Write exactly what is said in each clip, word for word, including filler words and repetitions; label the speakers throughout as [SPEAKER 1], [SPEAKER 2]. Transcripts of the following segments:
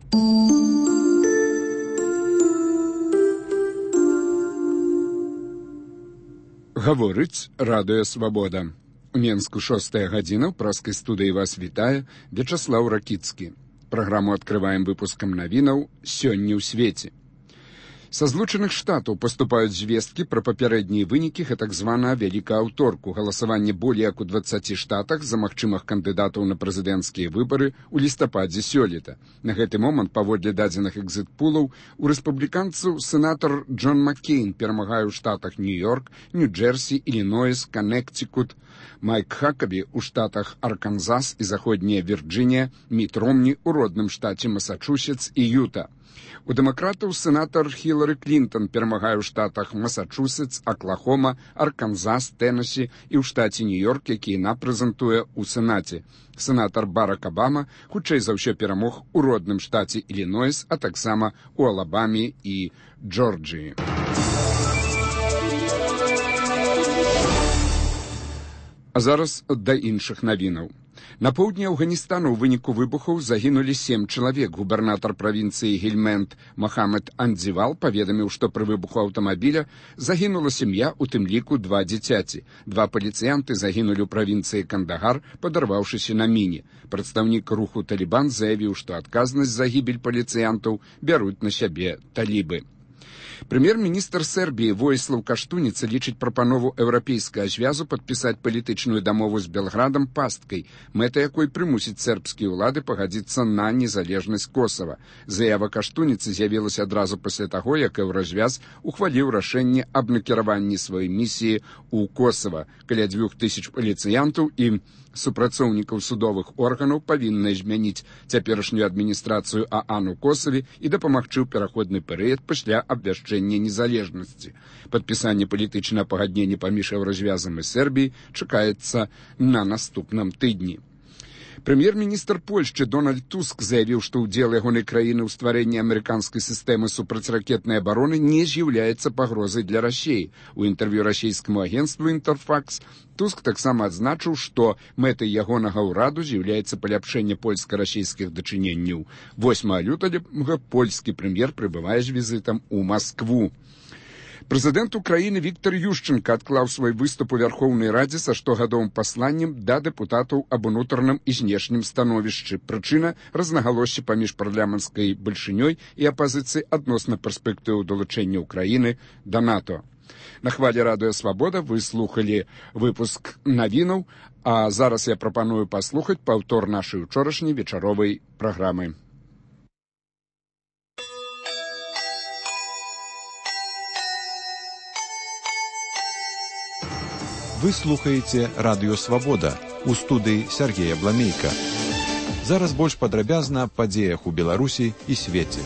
[SPEAKER 1] Гаворыць радыё «Свабода». У Менску шостая гадзіна, ў праскай студыі вас вітае Вячаслаў Ракіцкі. Праграму адкрываем выпускам навінаў «Сёння ў свеце». Са Злучаных Штатаў паступаюць звесткі пра папярэднія вынікі гэтак званага вялікага аўторку. Галасаванне болей як у дваццаці штатах за магчымых кандыдатаў на прэзідэнцкія выбары ў лістападзе сёлета. На гэты момант, паводле дадзеных экзіт-пулаў, у рэспубліканцаў сенатар Джон Маккейн перамагае ў штатах Нью-Йорк, Нью-Джерсі, Ілінойс, Каннектикут, Майк Хакабі ў штатах Арканзас і заходняя Вірджынія, Міт Ромні ў родным штаце Масачусетс і Юта. У дэмакратаў сенатар Хілары Клінтон перамагае ў штатах Масачусетс, Аклахома, Арканзас, Тэннесі і ў штаце Нью-Йорк, які яна прэзентуе ў Сенаце. Сенатар Барак Абама хутчэй за ўсё перамог у родным штаце Ілінойс, а таксама ў Алабаме і Джорджыі. А зараз да іншых навінаў. На поўдні Афганістану ў выніку выбухаў загінулі сем чалавек. Губернатар правінцыі Гельмент Махамед Андзівал паведаміў, што пры выбуху аўтамабіля загінула сям'я, у тым ліку два дзіцяці. Два паліцыянты загінулі ў правінцыі Кандагар, падарваўшыся на міне. Прадстаўнік руху «Талібан» заявіў, што адказнасць за гібель паліцыянтаў бяруць на сябе талібы. Прэм'ер-міністр Сербіі Воіслаў Каштуніца лічыць прапанову еўрапейскага звязу падпісаць палітычную дамову з Белградам пасткай, мэта якой прымусіць сербскія ўлады пагадзіцца на незалежнасць Косава. Заява Каштуніцы з'явілася адразу пасля таго, як еўразвяз ухваліў рашэнне аб накіраванні сваёй місіі ў Косава. Каля дзвюх тысяч паліцыянтаў і супрацоўнікаў судовых органаў павінны змяніць цяперашнюю адміністрацыю ААН у Косаве і дапамагчы ў пераходны перыяд пасля абвяшчэння незалежнасці. Падпісанне палітычнага пагаднення паміж еўразвязам і Сербіяй чакаецца на наступным тыдні. Прэм'ер-міністр Польшчы Дональд Туск заявіў, што ўдзел ягонай краіны ў стварэнні амерыканскай сістэмы супрацьракетнай абароны не з'яўляецца пагрозай для Расіі. У інтэрв'ю расійскаму агенцтву «Інтэрфакс» Туск таксама адзначыў, што мэтай ягонага ўраду з'яўляецца паляпшэнне польска-расійскіх дачыненняў. восьмага лютага польскі прэм'ер прыбывае з візітам у Маскву. Прэзідэнт Украіны Віктор Ющенка адклаў свой выступ у Вярхоўнай Радзе са штогадовым пасланнем да дэпутатаў аб унутраным і знешнім становішчы. Прычына – рознагалоссі паміж парламенцкай бальшынёй і апазіцыяй адносна перспектыў далучэння Украіны да НАТО. На хвалі радыё «Свабода» вы слухалі выпуск навінаў, а зараз я прапаную паслухаць паўтор нашай учорашняй вечаровай праграмы.
[SPEAKER 2] Вы слухаеце радыё «Свабода», у студыі Сергея Бламейка. Зараз больш падрабязна аб падзеях у Беларусі і свеце.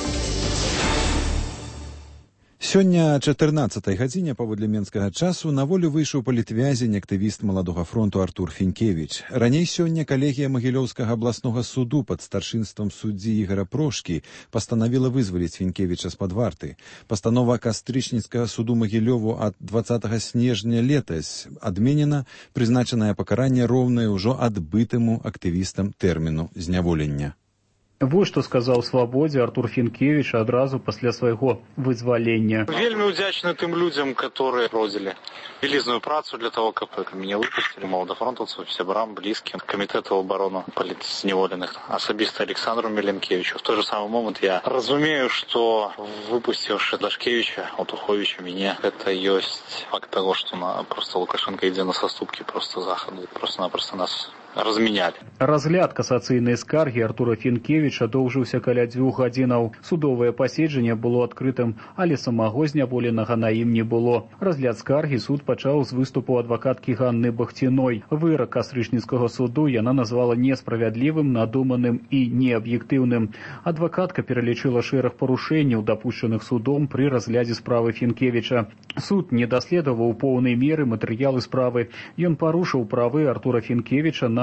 [SPEAKER 2] Сёння о чатырнаццатай гадзіне паводле менскага часу на волю выйшаў палітвязень, актывіст маладога фронту Артур Фінкевіч. Раней сёння калегія Магілёўскага абласнога суду пад старшынствам суддзі Ігара Прошкі пастанавіла вызваліць Фінкевіча з-пад варты. Пастанова кастрычніцкага суду Магілёву ад дваццатага снежня летась адменена, прызначанае пакаранне роўнае ўжо адбытаму актывістам тэрміну зняволення.
[SPEAKER 3] Вось што сказаў «Свабодзе» Артур Фінкевіч адразу пасля свайго вызвалення.
[SPEAKER 4] Вельмі удзячны тым людзям, которые родзілі вялізную працу для того, каб мяне выпусцілі, маладафронтаўцаў, сябрам, блізкім, камітэту абароны палітзняволеных, асабіста Александру Меленкевичу. В той же самый момент я разумею, што выпусціўшы Дашкевича, Отуховича, мяне, гэта ёсць факт таго, што на, просто Лукашенко ідзе на саступкі просто захаду, просто-напросто нас размянялі.
[SPEAKER 3] Разгляд касацыйнай скаргі Артура Фінкевіча доўжыўся каля дзвюх гадзінаў. Судовае паседжанне было адкрытым, але самого зняволенага на ім не было. Разгляд скаргі суд пачаў з выступу адвакаткі Ганны Бахціной. Вырак кастрычніцкага суду яна назвала несправядлівым, надуманым і неаб'ектыўным. Адвакатка пералічыла шэраг парушэнняў, дапушчаных судом пры разглядзе справы Фінкевіча. Суд не даследаваў у поўнай меры матэрыялы справы. Ён парушыў правы Артура Фінкевіча на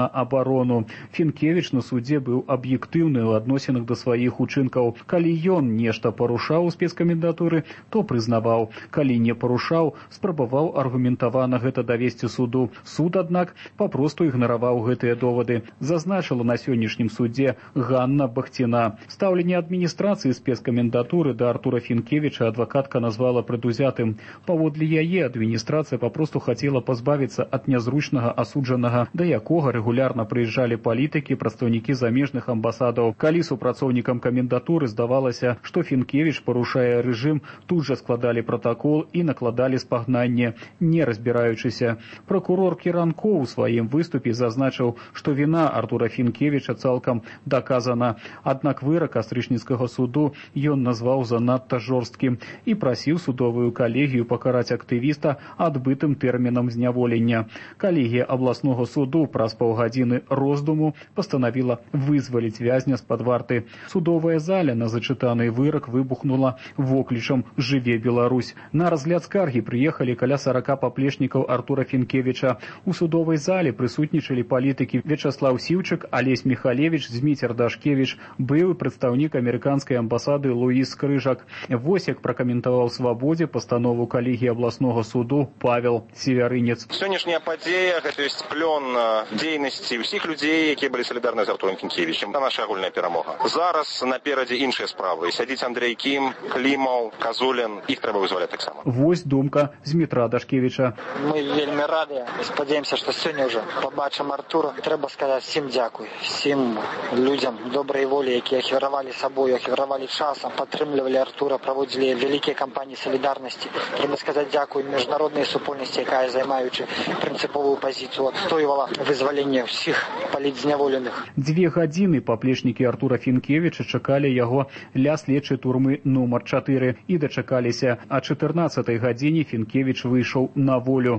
[SPEAKER 3] на абарону. Фінкевіч на судзе быў аб'ектыўны ў адносінах да сваіх учынкаў. Калі ён нешта парушаў у спецкамендатуры, то прызнаваў. Калі не парушаў, спрабаваў аргументавана гэта давесці суду. Суд, аднак, папросту ігнараваў гэтыя довады. Зазначыла на сённяшнім судзе Ганна Бахціна. Стаўленне адміністрацыі спецкамендатуры да Артура Фінкевіча адвакатка назвала прадузятым. Паводле яе адміністрацыя папросту хацела пазбавіцца ад нязручнага асуджанага, да якога рэгулярна прыязджалі палітыкі, прадстаўнікі замежных амбасадаў. Калі супрацоўнікам камендатуры здавалася, што Фінкевіч парушае рэжым, тут жа складалі пратакол і накладалі спагнанне, не разбіраючыся. Пракурор Кіранкоў у сваім выступе зазначыў, што віна Артура Фінкевіча цалкам даказана. Аднак вырак астрычніцкага суду ён назваў занадта жорсткім і прасіў судовую калегію пакараць актывіста адбытым тэрмінам зняволення. Калегія абласнога суду праз паўгадзіны роздуму пастанавіла вызваліць вязня з-пад варты. Судовая заля на зачытаны вырак выбухнула воклічам «Жыве Беларусь». На разгляд скаргі прыехалі каля сарака паплечнікаў Артура Фінкевіча. У судовай зале прысутнічалі палітыкі Вячаслаў Сіўчык, Алесь Міхалевіч, Зміцер Дашкевіч, былы прадстаўнік амерыканскай амбасады Луіс Крыжак. Вось як пракаментаваў «Свабодзе» пастанову калегіі абласнога суду Павел Севярынец.
[SPEAKER 5] Сённяшняя падзея гэта ёсць плён дзейнасці ўсіх людзей, якія былі салідарны з Артурам Фінкевічем. Гэта наша агульная перамога. Зараз наперадзе іншыя справы. Сядзіць Андрей Кім, Клімаў, Казулін, іх трэба вызваляць таксама.
[SPEAKER 3] Вось думка Змітра Дашкевіча.
[SPEAKER 6] Мы вельмі рады, спадзяемся, што сёння ўжо пабачым Артура. Трэба сказаць всім дзякуй, всім людзям добрай волі, якія ахвяравалі сабою, ахвяравалі часам, падтрымлівалі Артура, праводзілі вялікія кампаніі салідарнасці. Трэба сказаць дзякуй міжнароднай супольнасці, якая, займаючы прынцыповую пазіцыю, адстойвала вызваленне ўсіх палітзняволеных.
[SPEAKER 3] Дзве гадзіны паплечнікі Артура Фінкевіча чакалі яго ля следчай турмы нумар чатыры і дачакаліся. А чатырнаццатай гадзіне Фінкевіч выйшаў на волю.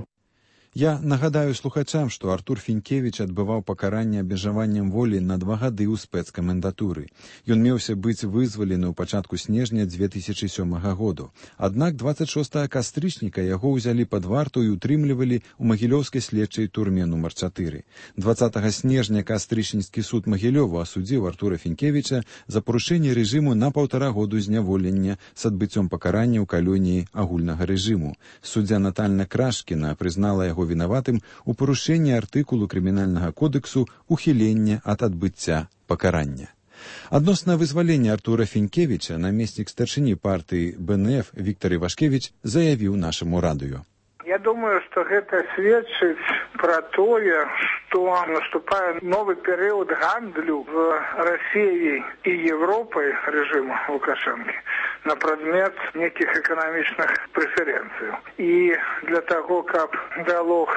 [SPEAKER 2] Я нагадаю слухачам, што Артур Фінкевіч адбываў пакаранне абмежаваннем волі на два гады ў спецкамендатуры. Ён меўся быць вызвалены ў пачатку снежня дзве тысячы сёмага году. Аднак дваццаць шостага кастрычніка яго ўзялі пад варту і утрымлівалі ў магілёўскай следчай турме нумар чатыры. дваццатага снежня кастрычніцкі суд Магілёва асудзіў Артура Фінкевіча за парушэнне рэжыму на паўтара году зняволення з адбыццём пакарання ў калоніі агульнага рэжыму. Суддзя Натальна Крашкіна прызнала яго вінаватым у парушэнні артыкулу крымінальнага кодексу ухілення ад адбыцця пакарання. Адносна вызвалення Артура Фінкевіча намеснік старшыні партыі Бэ Эн Эф Віктор Івашкевіч заявіў нашаму радыё.
[SPEAKER 7] Я думаю, что это сведчыць про тое, что наступае новый период гандлю в Россией и Европой режима Лукашенко на предмет неких экономичных преференций. И для того, как диалог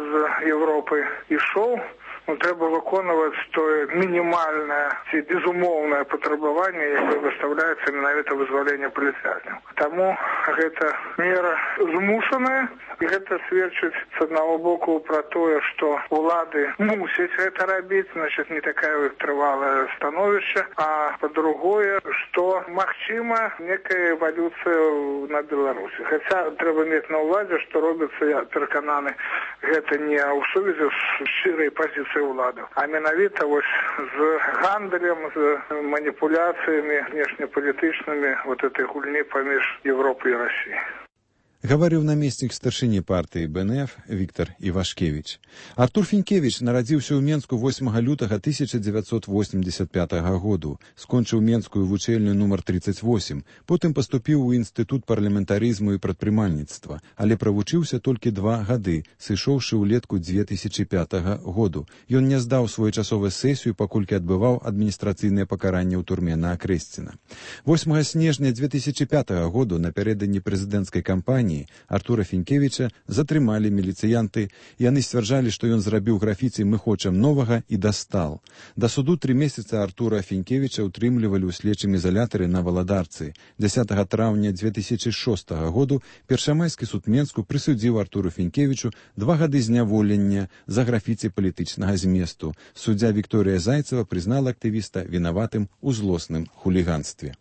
[SPEAKER 7] с Европой и шел, ну, трэба выконваць тое мінімальнае ці безумоўнае патрабаванне, якое выставляецца менавіта вызваленне палітвязняў. Таму гэта мера змушаная, і гэта сведчыць з аднаго боку пра тое, што улады мусяць гэта рабіць, значит, не такая трывалае становішча, а па-другое, што магчыма некая эвалюцыя на Беларусі. Хаця трэба мець на ўвазе, што робіцца, я перакананы, гэта не ў сувязі з шчырай пазіцыяй уладаў, а менавіта вось з гандлем, з маніпуляцыямі внешнепалітычнымі вот этой гульні паміж Европай і Расіяй.
[SPEAKER 2] Гаварыў намеснік старшыні партыі Бэ Эн Эф Віктор Івашкевіч. Артур Фінкевіч нарадзіўся ў Менску восьмага лютага тысяча дзевяцьсот восемьдесят пятага году, скончыў Менскую вучэльню нумар тридцать восемь, потым паступіў у інстытут парламентарызму і прадпрымальніцтва, але правучыўся толькі два гады, сышоўшы ўлетку дзве тысячы пятага году. Ён не здаў своечасова сесію, паколькі адбываў адміністрацыйнае пакаранне ў турме на Акрэсціна. восьмага снежня дзве тысячы пятага году напярэдадні прэзідэнцкай кампаніі Артура Фінкевіча затрымалі міліцыянты. Яны сцвярджалі, што ён зрабіў графіці «Мы хочам новага» і дастал. Да суду тры месяцы Артура Фінкевіча утрымлівалі ў следчым ізалятары на Валадарцы. дзясятага траўня дзве тысячы шостага году першамайскі суд Менску прысудзіў Артуру Фінкевічу два гады зняволення за графіці палітычнага зместу. Суддзя Вікторыя Зайцева прызнала актывіста вінаватым у злосным хуліганстве.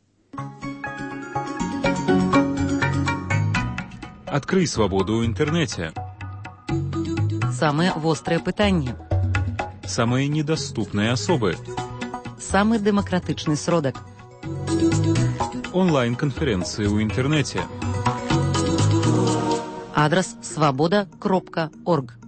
[SPEAKER 8] Адкрый свабоду ў інтэрнэце.
[SPEAKER 9] Самыя вострыя пытанні.
[SPEAKER 8] Самые недоступные особы.
[SPEAKER 9] Самый демократичный сродок.
[SPEAKER 8] Онлайн-конференции в интернете.
[SPEAKER 9] Адрес свобода кропка орг.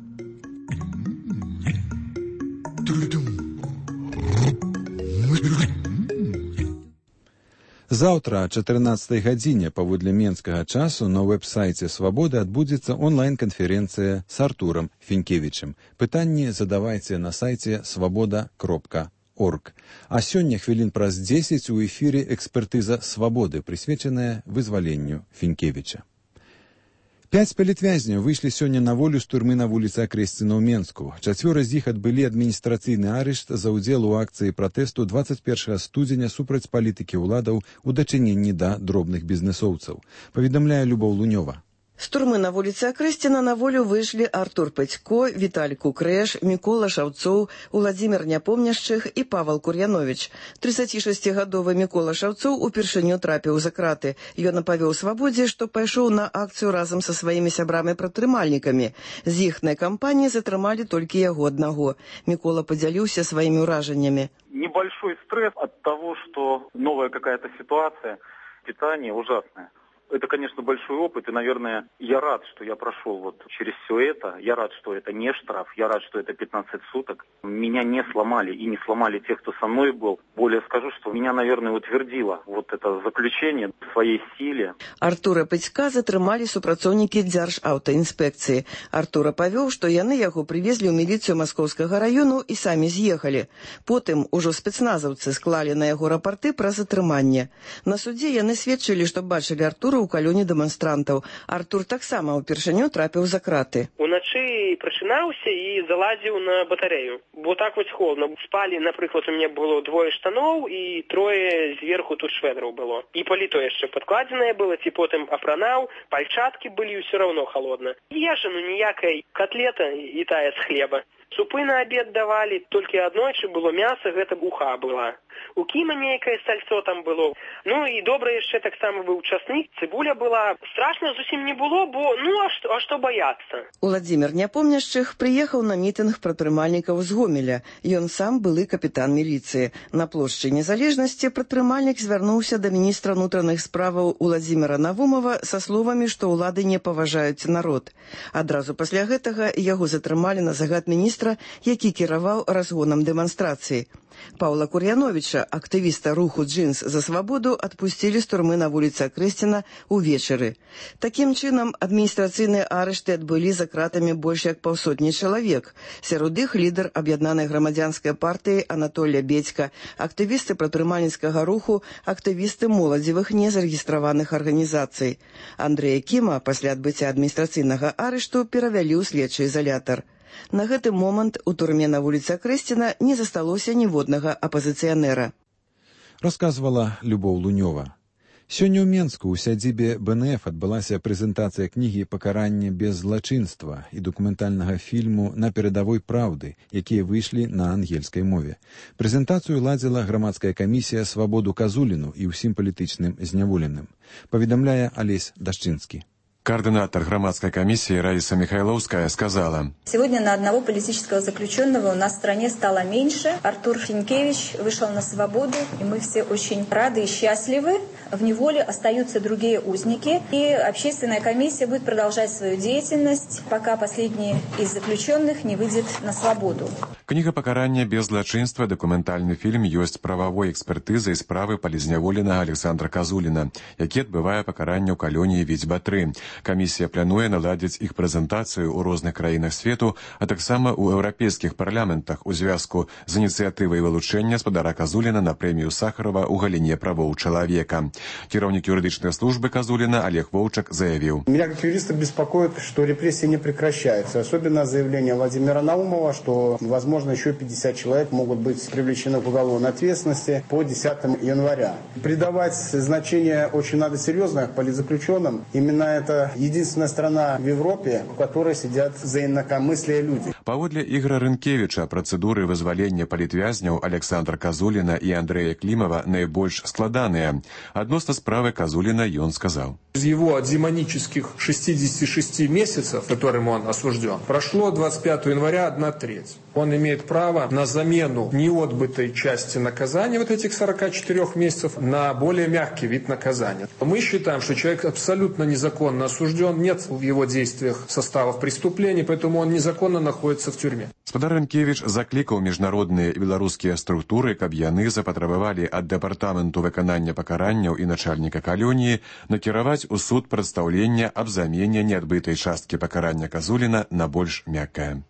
[SPEAKER 2] Заўтра о чатырнаццатай гадзіне паводле менскага часу на вэб-сайце «Свабоды» адбудзецца онлайн-канферэнцыя з Артурам Фінкевічам. Пытанні задавайце на сайце свабода кропка орг. А сёння хвілін праз дзесяць у эфіры экспертыза «Свабоды», прысвечаная вызваленню Фінкевіча. Пяць палітвязняў выйшлі сёння на волю з турмы на вуліцы Акрэсціна ў Менску. Чацвёра з іх адбылі адміністрацыйны арышт за ўдзел у акцыі пратэсту дваццаць першага студзеня супраць палітыкі ўладаў у дачыненні да дробных бізнэсоўцаў. Паведамляе Любоў Лунёва.
[SPEAKER 10] З турмы на вуліцы Акрэсціна на волю выйшлі Артур Пэцько, Віталь Кукрэш, Мікола Шаўцоў, Уладзімір Няпомняшчых і Павал Кур'яновіч. трыццацішасцігадовы Мікола Шаўцоў упершыню трапіў за краты. Ён апавёў «Свабодзе», што пайшоў на акцыю разам са сваімі сябрамі-прадтрымальнікамі. З іхнай кампаніі затрымалі толькі яго аднаго. Мікола падзяліўся сваімі ўражаннямі.
[SPEAKER 11] Небольшой стресс от того, что новая какая-то ситуация, питание ужасное. Это, конечно, большой опыт, и, наверное, я рад, что я прошел вот через все это. Я рад, что это не штраф, я рад, что это пятнадцать суток. Меня не сломали, и не сломали тех, кто со мной был. Более скажу, что меня, наверное, утвердило вот это заключение в своей силе.
[SPEAKER 10] Артура Пэцька затрымалі супрацоўнікі Дзяржаўтаінспекцыі. Артура павёў, што яны яго прывезлі ў міліцыю Маскоўскага раёну і самі з'ехалі. Потым ужо спецназаўцы склалі на яго рапарты пра затрыманне. На судзе яны сведчылі, што бачылі Артура ў калёне дэманстрантаў. Артур таксама ўпершыню трапіў за краты.
[SPEAKER 12] Уначы прачынаўся і залазіў на батарэю. Бо так вось холодна. Спалі, напрыклад, у мяне было двое штаноў і трое зверху тут шведраў было. І паліто яшчэ падкладзенае было, ці потым апранаў, пальчаткі былі, ўсё равно холодна. Ежану ніякай, котлета і тая з хлеба. Супы на обед давалі, толькі аднойчы было мяса, гэта уха была. У кіма нейкае сальцо там было. Ну і добра яшчэ таксама быў часник, цыбуля была. Страшна зусім не было, бо ну а што, а што баяцца?
[SPEAKER 10] Уладзімір Няпомняшчых прыехаў на мітынг прадтрымальнікаў з Гомеля. Ён сам былы капітан міліцыі. На плошчы Незалежнасці прадтрымальнік звярнуўся да міністра ўнутраных справаў Уладзіміра Навумова са словамі, што ўлады не паважаюць народ. Адразу пасля гэтага яго затрымалі на загад міністра, які кіраваў разгонам дэманстрацыі. Паўла Кур'яновіча, актывіста руху «Джинс за свабоду», адпусцілі з турмы на вуліцы Акрэсціна ўвечары. Такім чынам, адміністрацыйныя арышты адбылі за кратамі больш як паўсотні чалавек. Сярод іх лідар аб'яднанай грамадзянскай партыі Анатолія Бедзька, актывісты прадтрымальніцкага руху, актывісты моладзевых незарэгістраваных арганізацый. Андрэя Кіма пасля адбыцця адміністрацыйнага арышту перавялі ў следчы ізалятар. На гэты момант у турме на вуліцы Акрэсціна не засталося ніводнага апазіцыянера.
[SPEAKER 2] Расказвала Любоў Лунёва. Сёння ў Менску ў сядзібе бэ эн эф адбылася прэзентацыя кнігі «Пакаранне без злачынства» і дакументальнага фільму «На перадавой праўды», якія выйшлі на ангельскай мове. Прэзентацыю ладзіла грамадская камісія «Свабоду Казуліну» і ўсім палітычным зняволеным. Паведамляе Алесь Дашчынскі.
[SPEAKER 13] Координатор громадской комиссии Раиса Михайловская сказала:
[SPEAKER 14] «Сегодня на одного политического заключенного у нас в стране стало меньше. Артур Финкевич вышел на свободу, и мы все очень рады и счастливы. В неволе остаются другие узники, и общественная комиссия будет продолжать свою деятельность, пока последний из заключенных не выйдет на свободу».
[SPEAKER 13] Книга «Пакаранне без злачынства» документальный фильм ёсць правовой экспертызай справы палізняволенага Александра Казуліна, які адбывае пакаранне ў калоніі Віцьба тры. Камісія плануе наладзіць іх прэзентацыю ў розных краінах свету, а таксама ў еўрапейскіх парламентах у звязку з ініцыятывай вылучэння спадара Казуліна на прэмію Сахарова ў галіне правоў чалавека. Кіраўнік юрыдычнай службы Казуліна Олег Вовчак заявіў:
[SPEAKER 15] «Меня как юриста беспокоит, что репрессии не прекращаются. Особенно заявление Владимира Наумова, что, возможно, еще пятьдесят человек могут быть привлечены к уголовной ответственности по десятому января. Придавать значение очень надо серьезно политзаключенным. Именно это единственная страна в Европе, в которой сидят за инакомыслие люди».
[SPEAKER 13] Паводле Ігора Рынкевіча, працэдуры вызвалення палітвязняў Александра Казуліна і Андрэя Клімова найбольш складаныя. Адносна справы Казуліна ён сказаў:
[SPEAKER 16] «Из его демонических шестидесяти шести месяцев, которым он осужден, прошло двадцать пятого января одна треть. Он имеет имеет право на замену неотбытой части наказания, вот этих сорока четырёх месяцев, на более мягкий вид наказания. Мы считаем, что человек абсолютно незаконно осужден, нет в его действиях составов преступлений, поэтому он незаконно находится в тюрьме.
[SPEAKER 13] Спадар Рынкевич заклікаў міжнародныя і беларускія структуры, каб яны запатрабавалі ад дэпартаменту выканання пакаранняў і начальніка калоніі накіраваць у суд прадстаўлення аб замене неадбытай часткі пакарання Казуліна на больш мяккае.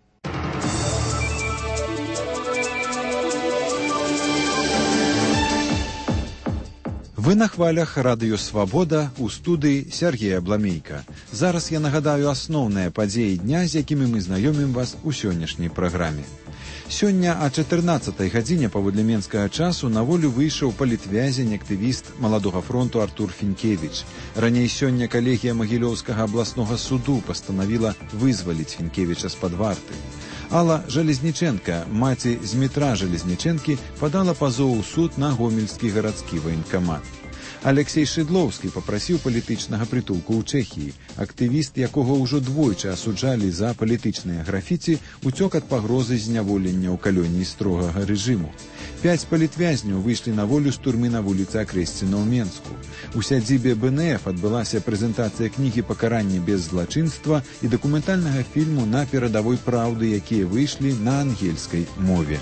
[SPEAKER 2] Вы на хвалях радыё «Свабода» у студыі Сергея Бламейка. Зараз я нагадаю асноўныя падзеі дня, з якімі мы знаёмім вас у сённяшняй праграме. Сёння о чатырнаццатай гадзіне паводле менскага часу на волю выйшаў палітвязень, актывіст Маладога фронту Артур Фінкевіч. Раней сёння калегія Магілёўскага абласнога суду пастанавіла вызваліць Фінкевіча з-пад варты. Алла Жалезніченка, маці Змітра Жалезніченкі, падала пазоў у суд на гомельскі гарадскі ваенкамат. Алексей Шыдлоўскі папрасіў палітычнага прытулку ў Чэхіі. Актывіст, якога ўжо двойчы асуджалі за палітычныя графіці, уцёк ад пагрозы зняволення ў калоніі строгага рэжыму. Пяць палітвязняў выйшлі на волю з турмы на вуліцы Акрэсціна ў Менску. У сядзібе бэ эн эф адбылася прэзентацыя кнігі «Пакаранне без злачынства» і дакументальнага фільму «На перадавой праўды», якія выйшлі на ангельскай мове.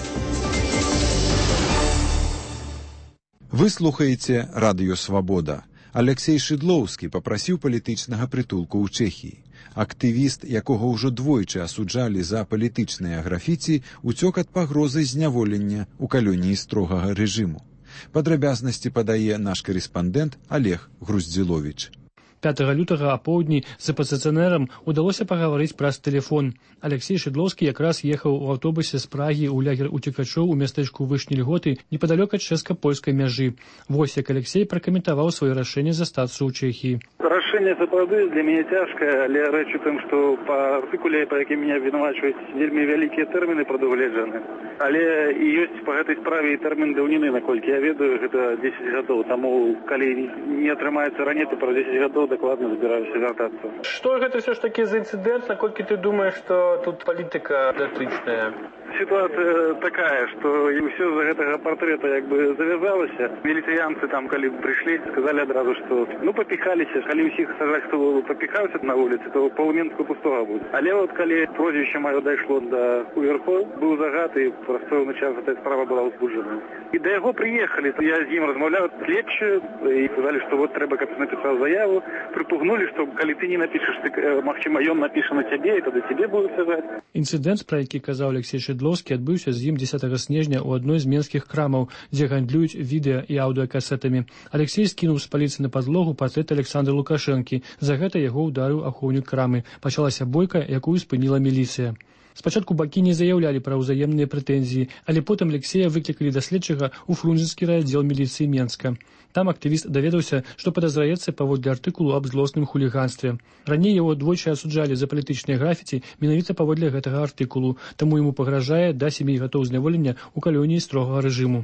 [SPEAKER 2] Вы слухаеце радыё «Свабода». Алексей Шыдлоўскі папрасіў палітычнага прытулку ў Чэхіі. Актывіст, якога ўжо двойчы асуджалі за палітычныя графіці, уцёк ад пагрозы зняволення ў калоніі строгага рэжыму. Падрабязнасці падае наш карэспандэнт Олег Груздзіловіч.
[SPEAKER 17] пятага лютага апоўдні з апазіцыянерам удалося пагаварыць праз тэлефон. Алексей Шыдлоўскі якраз ехаў у аўтобусе з Прагі ў лагер уцекачоў у мястэчку Вышні Льготы непадалёк ад чэшска-польскай мяжы. Вось як Алексей пракаментаваў сваё рашэнне застацца ў Чэхіі.
[SPEAKER 18] Рашэнне сапраўды для мяне цяжкае, але рэч у тым, што па артыкуле, па якім мяне абвінавачваюць, вельмі вялікія тэрміны прадугледжаны. Але і ёсць па гэтай справе і тэрмін даўніны, наколькі я ведаю, гэта дзесяць гадоў. Таму, калі не атрымаецца раней, то праз дзесяць гадоў дакладна збіраюся вяртацца.
[SPEAKER 17] Што гэта ўсё ж такі за інцыдэнт, наколькі ты думаеш, што тут палітыка датычная?
[SPEAKER 18] Ситуация такая, что и все за гэтага портрета як бы завязалася. Милициянцы там, калі пришли, сказали одразу, что ну попихалися, калі усіх сажать, кто попихаўся на улице, то полменска пустого будет. Але вот калі прозвище мое дайшло до уверху, был загад, и праз пэўны час эта справа была узбуджена. И до яго приехали, я с ним размаўляў следчы, и сказали, что вот трэба, каб ты написал заяву, припугнули, что калі ты не напишешь, ты, магчыма, ён напіша на тебе, и тогда тебе будут сажать.
[SPEAKER 17] Інцыдэнт, пра які казаў Алексей Шыдлоўскі, адбыўся з ім дзесятага снежня ў адной з менскіх крамаў, дзе гандлююць відэа і аўдыакасетамі. Алексей скінуў з паліцы на падлогу партрэт Александра Лукашэнкі. За гэта яго ўдарыў ахоўнік крамы. Пачалася бойка, якую спыніла міліцыя. Спачатку бакі не заяўлялі пра ўзаемныя прэтэнзіі, але потым Алексея выклікалі да следчага ў фрунзенскі райаддзел міліцыі Менска. Там актывіст даведаўся, што падазраецца паводле артыкулу аб злосным хуліганстве. Раней яго двойчы асуджалі за палітычныя графіці менавіта паводле гэтага артыкулу, таму яму пагражае да сямі гадоў зняволення ў калоніі строгага рэжыму.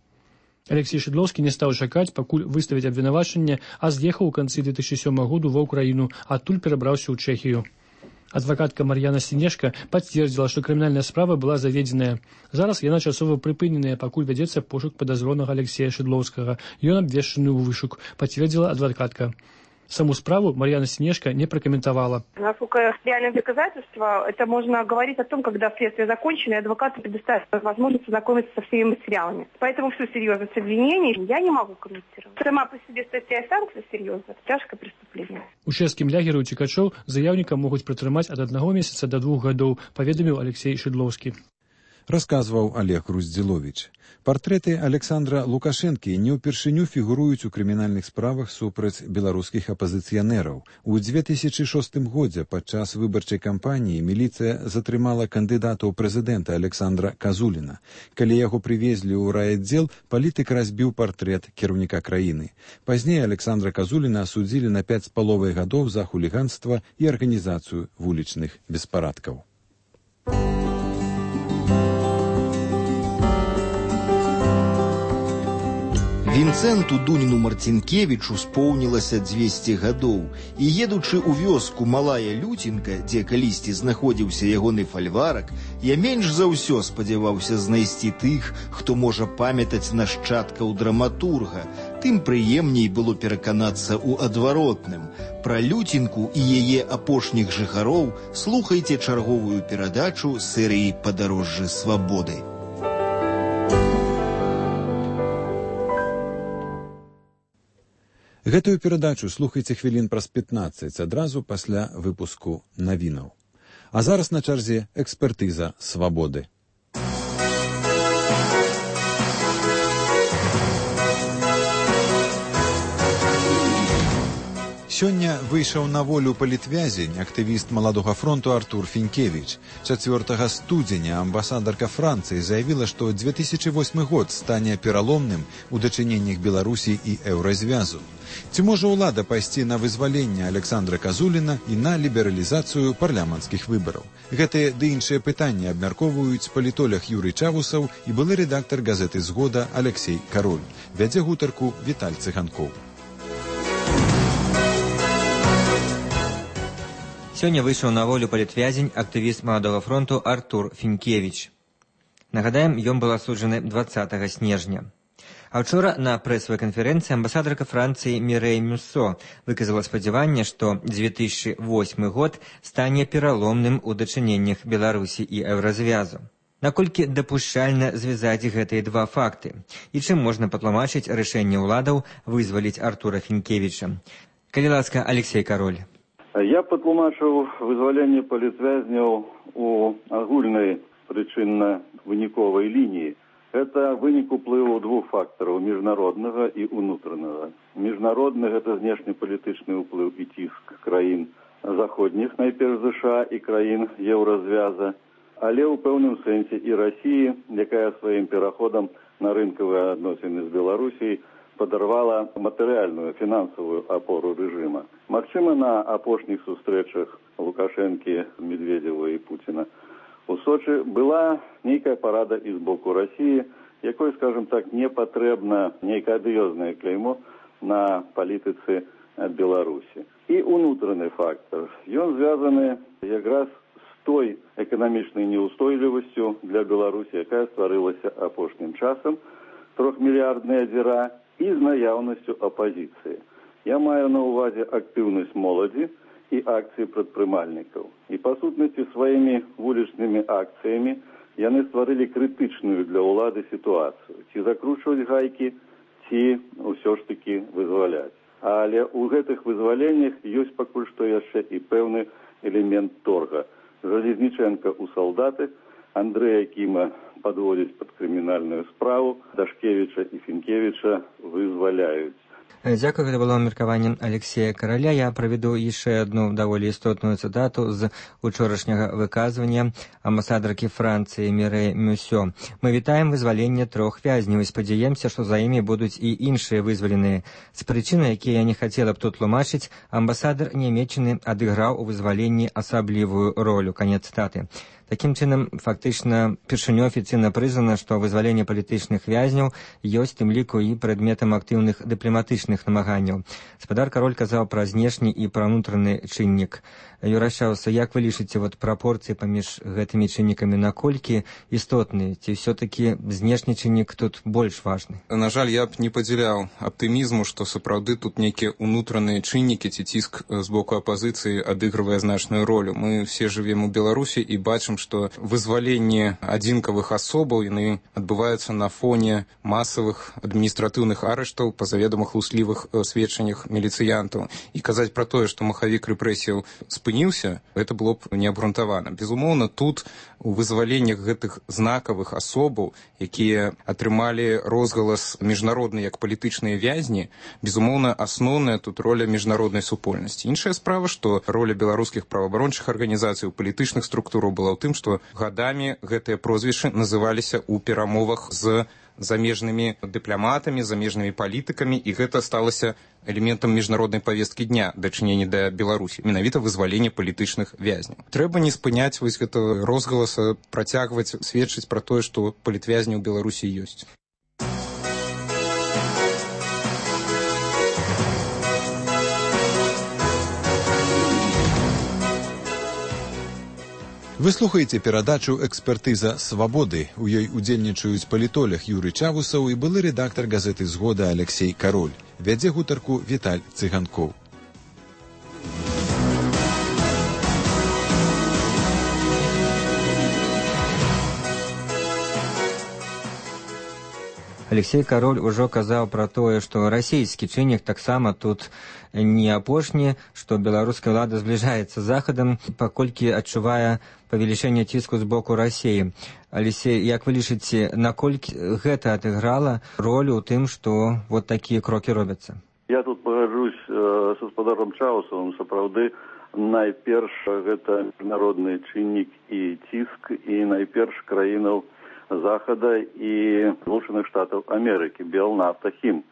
[SPEAKER 17] Алексей Шыдлоўскі не стаў чакаць, пакуль выставіць абвінавачанне, а з'ехаў у канцы две тысячи сёмага году ва ўкраіну, адтуль перабраўся ў Чэхію. Адвакатка Мар'яна Сінешка пацвердзіла, што крымінальная справа была заведзеная. Зараз яна часова прыпыненая, пакуль вядзецца пошук падазронага Алексея Шыдлоўскага. Ён абвешчаны ў вышук, пацвердзіла адвакатка. Саму справу Марьяна Синешко не прокомментовала.
[SPEAKER 19] Насколько реальные доказательства, это можно говорить о том, когда следствие закончено, и адвокаты предоставят возможность ознакомиться со всеми материалами. Поэтому всю серьезность обвинений я не могу комментировать. Сама по себе статья санкций серьезная, тяжкое преступление.
[SPEAKER 17] У чэшскім лягеры уцекачоў заявніка могуць пратрымаць ад аднаго месяца да двух гадоў, паведаміў Алексей Шыдлоўскі.
[SPEAKER 2] Расказваў Олег Груздзіловіч. Партрэты Александра Лукашэнкі не ўпершыню фігуруюць у крымінальных справах супраць беларускіх апазіцыянераў. У две тысячи шостым годзе падчас выбарчай кампаніі міліцыя затрымала кандыдата ў прэзідэнта Александра Казуліна. Калі яго прывезлі ў райаддзел, палітык разбіў партрэт кіраўніка краіны. Пазней Александра Казуліна асудзілі на пяць з паловай гадоў за хуліганства і арганізацыю вулічных беспарадкаў.
[SPEAKER 20] Вінцэнту Дуніну Марцінкевічу споўнілася дзвесце гадоў, і едучы ў вёску Малая Люцінка, дзе калісьці знаходзіўся ягоны фальварак, я менш за ўсё спадзяваўся знайсці тых, хто можа памятаць нашчадкаў драматурга. Тым прыемней было пераканацца ў адваротным. Пра Люцінку і яе апошніх жыхароў слухайце чарговую перадачу серыі «Падарожжы свабоды».
[SPEAKER 2] Гэтую перадачу слухайце хвілін праз пятнаццаць адразу пасля выпуску навінаў. А зараз на чарзе экспертыза свабоды. Сёння выйшаў на волю палітвязень, актывіст Маладога фронту Артур Фінкевіч. чацвёртага студзеня амбасадарка Францыі заявіла, што дзве тысячы восьмы год стане пераломным у дачыненнях Беларусі і Еўразвязу. Ці можа ўлада пайсці на вызваленне Александра Казуліна і на лібералізацыю парламенцкіх выбараў? Гэтыя ды іншыя пытанні абмяркоўваюць палітолог Юрый Чавусаў і былы рэдактар газеты «Згода» Алексей Кароль. Вядзе гутарку Віталь Цыганкоў.
[SPEAKER 21] Сёння выйшаў на волю палітвязень, актывіст Маладога фронту Артур Фінкевіч. Нагадаем, ён был асуджаны дваццатага снежня. А вчора на прэсавай канферэнцыі амбасадарка Францыі Мірэй Мюссо выказала спадзяванне, што дзве тысячы восьмы год стане пераломным у дачыненнях Беларусі і Еўразвязу. Наколькі дапушчальна звязаць гэтыя два факты? І чым можна патлумачыць рашэнне ўладаў вызваліць Артура Фінкевіча? Калі ласка, Алексей Кароль.
[SPEAKER 22] Я патлумачыў вызваленне палітвязняў у агульнай прычынна-выніковай лініі. Гэта вынік уплыву двух фактараў, міжнароднага і ўнутранага. Міжнародны – гэта знешнепалітычны ўплыў і ціск краін заходніх, найперш ЗША і краін Еўразвяза, але ў пэўным сэнсе і Расіі, якая сваім пераходам на рынкавыя адносіны з Беларусіяй падарвала матэрыяльную фінансавую апору рэжыма. Магчыма, на апошніх сустрэчах Лукашэнкі, Медведзева і Пуціна у Сочы была нейкая парада і з боку Расіі, якой, скажем так, не патрэбна нейкае адыёзнае кляймо на палітыцы Беларусі. І унутраны фактор. Ён звязаны якраз з той эканамічнай неўстойлівасцю для Беларусі, якая стварылася апошнім часам, трохмільярдная дзіра, і з наяўнасцю апазіцыі. Я маю на ўвазе актыўнасць моладзі і акцыі прадпрымальнікаў. І, па сутнасці, сваімі вулічнымі акцыямі яны стварылі крытычную для ўлады сітуацыю. Ці закручваць гайкі, ці ўсё ж такі вызваляць. Але ў гэтых вызваленнях ёсць пакуль што яшчэ і пэўны элемент торга. Жалезніченка ў салдаты, Андрэя Кіма подводить под крымінальную справу, Дашкевіча і Фінкевіча вызваляюць.
[SPEAKER 21] Дзякую, гэта было меркаванне Алексея Караля. Я праведу яшчэ одну даволі істотную цытату з учорашняга выказвання амбасадаркі Францыі Мірэй Мюссо. Мы вітаем вызваленне трох вязняў і спадзяемся, што за імі будуць і іншыя вызваленыя. З прычыны, якія я не хацела б тут тлумачыць, амбасадар Нямеччыны адыграў у вызваленні асаблівую ролю. Канец цытаты. Такім чынам, фактычна, першыню афіцыйна прызнана, што вызваленне палітычных вязняў ёсць тым ліку і прадметам актыўных дыпламатычных намаганняў. Спадар Кароль казаў пра знешні і пра ўнутраны чыннік. Юрай Чавусаў, як вы лічыце вот прапорцыі паміж гэтымі чыннікамі, наколькі істотныя? Ці ўсё-такі знешні чыннік тут больш важны?
[SPEAKER 8] На жаль, я б не падзяляў аптымізму, што сапраўды тут нейкія ўнутраныя чыннікі ці ціск з боку апазіцыі адыгрывае значную ролю. Мы все жывем у Беларусі і бачым, што вызваленне адзінкавых асобаў яны адбываюцца на фоне масавых адміністратыўных арыштаў па заведама хлуслівых сведчаннях міліцыянтаў. І казаць пра тое, што махавік рэпрэсіяў спыніўся, гэта было б неабгрунтавана. Безумоўна, тут у вызваленнях гэтых знакавых асобаў, якія атрымалі розгалас міжнародны як палітычныя вязні, безумоўна, асноўная тут роля міжнароднай супольнасці. Іншая справа, што роля беларускіх праваабарончых арганізацый у палітычных структураў была ў тым, што гадамі гэтыя прозвішчы называліся ў перамовах з замежнымі дыпламатамі, замежнымі палітыкамі, і гэта сталася элементам міжнароднай павесткі дня дачынення да Беларусі, менавіта вызваленне палітычных вязняў. Трэба не спыняць вось гэта розгаласа, працягваць сведчыць пра тое, што палітвязні ў Беларусі ёсць.
[SPEAKER 2] Вы слухаеце перадачу «Экспертыза свабоды». У ёй удзельнічаюць палітолог Юрый Чавусаў і былы рэдактар газеты «Згода» Алексей Кароль. Вядзе гутарку Віталь Цыганкоў.
[SPEAKER 21] Алексей Кароль ужо казаў пра тое, што расійскі чыннік таксама тут не апошні, што беларуская ўлада збліжаецца з захадам, паколькі адчувае павелічэнне ціску з боку Расіі. Алексей, як вы лічыце, наколькі гэта адыграла ролю ў тым, што вот такія крокі робяцца?
[SPEAKER 22] Я тут пагаджусь э, са спадаром Чаусавым, сапраўды, найперш гэта міжнародны чыннік і ціск, і найперш краінаў Захада і Злучаных Штатаў Амерыкі, Белнафта, Хім.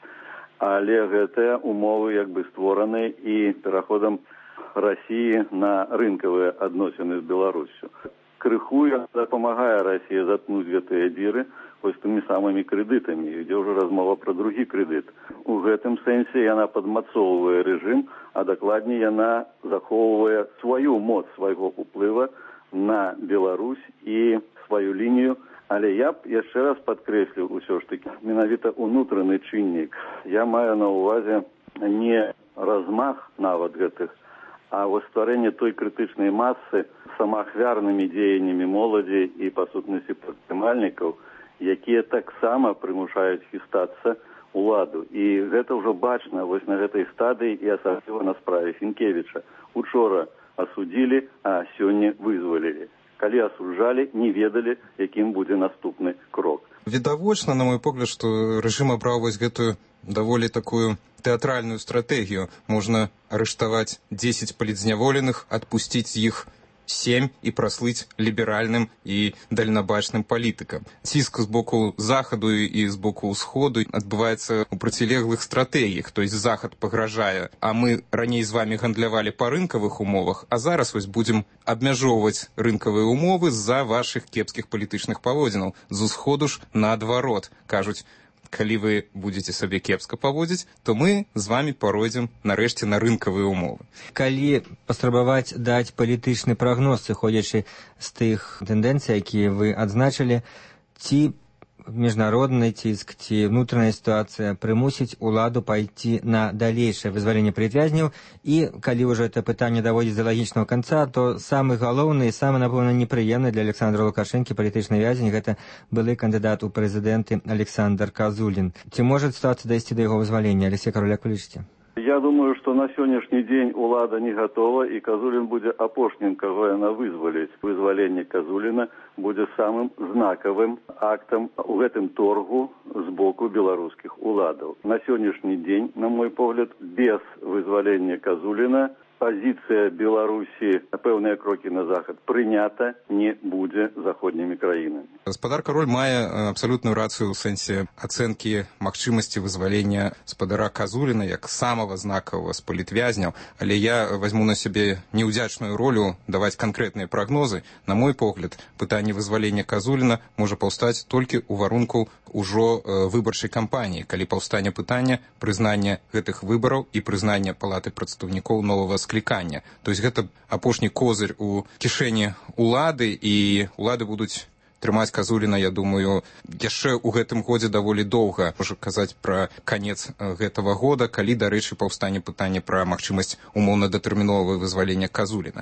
[SPEAKER 22] Але гэтыя умовы як бы створаны і пераходам Расіі на рынкавыя адносіны з Беларусю. Крыху дапамагае Расія заткнуць гэтыя дзіры вось тымі самымі крэдытамі, ідзе ўжо размова пра другі крэдыт. У гэтым сэнсе яна падмацоўвае рэжым, а дакладней яна захоўвае сваю моц свайго ўплыва на Беларусь і сваю лінію. Але я б яшчэ раз падкрэсліў усё ж такі менавіта ўнутраны чыннік. Я маю на ўвазе не размах нават гэтых, а вось стварэнне той крытычнай масы самаахвярнымі дзеяннямі моладзі і, па сутнасці, прадпрымальнікаў, якія таксама прымушаюць хістацца ўладу. І гэта ўжо бачна вось на гэтай стадыі і асабліва на справе Фінкевіча. Учора асудзілі, а сёння вызвалілі. Калі асуджалі, не ведалі, якім будзе наступны крок.
[SPEAKER 8] Відавочна, на мой погляд, што рэжым абраў вось гэтую даволі такую тэатральную стратэгію. Можна арыштаваць дзесяць палітзняволеных, адпусціць іх сем і праслыць ліберальным і дальнабачным палітыкам. Ціск з боку захаду і з боку ўсходу адбываецца ў процілеглых стратэгіях, то есть захад пагражае, а мы раней з вами гандлявалі па рынкавых умовах, а зараз вось будзем абмяжоўваць рынкавыя умовы з-за вашых кепскіх палітычных паводзінаў. З усходу ж наадварот, кажуць, калі вы будзеце сабе кепска паводзіць, то мы з вами паройдзем нарэшце на рынкавыя умовы.
[SPEAKER 21] Калі паспрабаваць даць палітычны прагноз, сыходзячы з тых тэндэнцый, якія вы адзначылі, ці міжнародны ціск, ці внутраная сітуацыя прымусіць уладу пайти на далейшае вызваленне палітвязняў, і калі ўжо это пытанне даводзіць да лагічнага канца, то самы галоўны і самы, напэўна, непрыемны для Александра Лукашэнкі палітычны вязень — гэта былы кандыдат у прэзідэнты Александр Казулін. Ці можа сітуацыя дайсці да яго вызвалення? Алексей Кароль, як вы лічыце?
[SPEAKER 22] Я думаю, што на сённяшні дзень улада не гатова, і Казулін будзе апошнім, каго яна вызваліць. Вызваленне Казуліна будзе самым знакавым актам у гэтым торгу з боку беларускіх уладаў. На сённяшні дзень, на мой погляд, без вызвалення Казуліна пазіцыя Беларусі на пэўныя крокі на захад прынята не будзе заходнімі краінамі.
[SPEAKER 8] Гаспадар Кароль мае абсалютную рацыю ў сэнсе ацэнкі магчымасці вызвалення спадара Казуліна як самага знакавага з палітвязняў, але я возьму на сябе неўдзячную ролю даваць канкрэтныя прагнозы. На мой погляд, пытанне вызвалення Казуліна можа паўстаць толькі ў варунку ўжо выбарчай кампаніі, калі паўстане пытанне прызнання гэтых выбараў і прызнання палаты прадстаўнікоў новага склікання. То есть гэта апошні козырь у кішэні улады, і улады будуць трымаць Казуліна, я думаю, яшчэ ў гэтым годзе даволі доўга. Можа казаць пра канец гэтага года, калі, дарэчы, паўстане пытанне пра магчымасць умоўна-датэрміновага вызвалення Казуліна.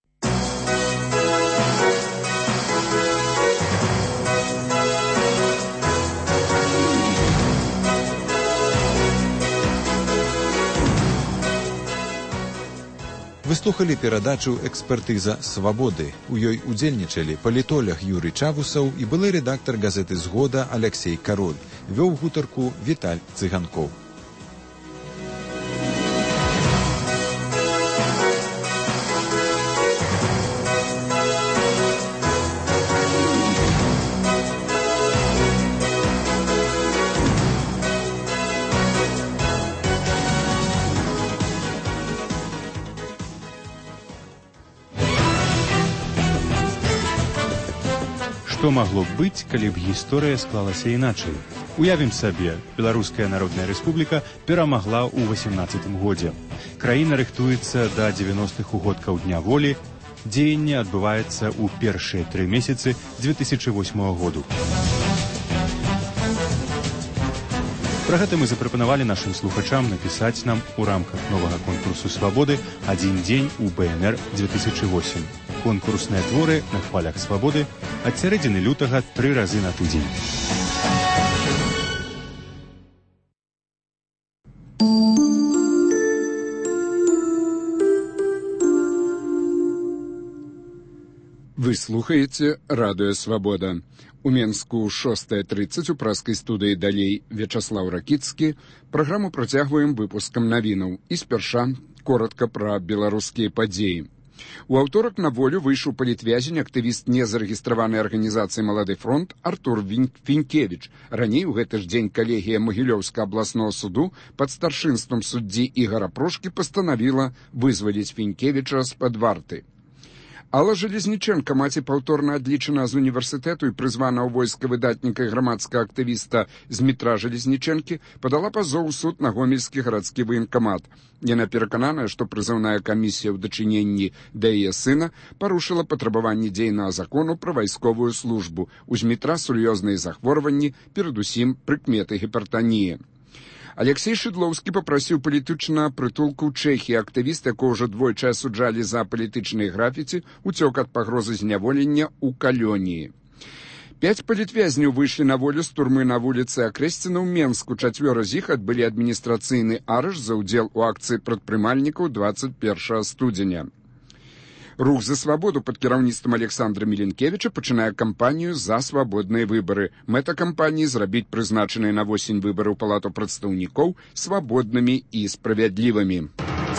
[SPEAKER 2] Вы слухали перадачу «Экспертыза свабоды». У ёй удзельнічалі палітолог Юрый Чавусаў і былы рэдактар газеты «Згода» Алексей Кароль. Вёў гутарку Віталь Цыганкоў.
[SPEAKER 1] Што магло б быць, калі б гісторыя склалася іначай? Уявім сабе, Беларуская Народная Рэспубліка перамагла ў васемнаццатым годзе. Краіна рыхтуецца да дзевяностых угодкаў Дня волі, Дзеянне адбываецца ў першыя тры месяцы две тысячы восьмага году. Пра гэта мы запрапанавалі нашым слухачам напісаць нам у рамках новага конкурсу «Свабоды» «Адзін дзень у БНР две тысячи восемь». Конкурсныя творы на хвалях «Свабоды» ад сярэдзіны лютага тры разы на тыдзень.
[SPEAKER 4] Вы слухаеце радыё «Свабода». У Менску шостая тридцать у праскай студыі далей Вячаслаў Ракіцкі. Праграму працягваем выпускам навінаў. І спярша коротка пра беларускія падзеі. У аўторак на волю выйшаў палітвязень, актывіст незарэгістраванай арганізацыі «Малады фронт» Артур Фінкевіч. Раней у гэты ж дзень калегія Магілёўскага абласнога суду пад старшынствам суддзі Ігара Прошкі пастанавіла вызваліць Фінкевіча з-пад варты. Алла Железніченка, маці паўторна адлічана з універсітэту і прызвана ў войска выдатніка і грамадскага актывіста Змітра Железніченкі, падала пазоў у суд на гомельскі гарадскі ваенкамат. Яна перакананая, што прызыўная камісія ў дачыненні да яе сына парушыла патрабаванні дзейнага закону пра вайсковую службу. У Змітра сур'ёзныя захворванні, перадусім прыкметы гіпертаніі. Алексей Шыдлоўскі папрасіў палітычна прытулку ў Чэхіі. Актывіст, якого ўжо двойчы асуджалі за палітычныя графіці, уцёк ад пагрозы зняволення ў калоніі. Пяць палітвязняў выйшлі на волю з турмы на вуліцы Акрэсціна ў Менску. Чацвёра з іх адбылі адміністрацыйны арышт за ўдзел у акцыі прадпрымальнікаў двадцать першага студзеня. Рух за свабоду пад кіраўніцтвам Александра Міленкевіча пачынае кампанію за свабодныя выбары. Мэта кампаніі зрабіць прызначаныя на восень выбары ў палату прадстаўнікоў свабоднымі і справядлівымі.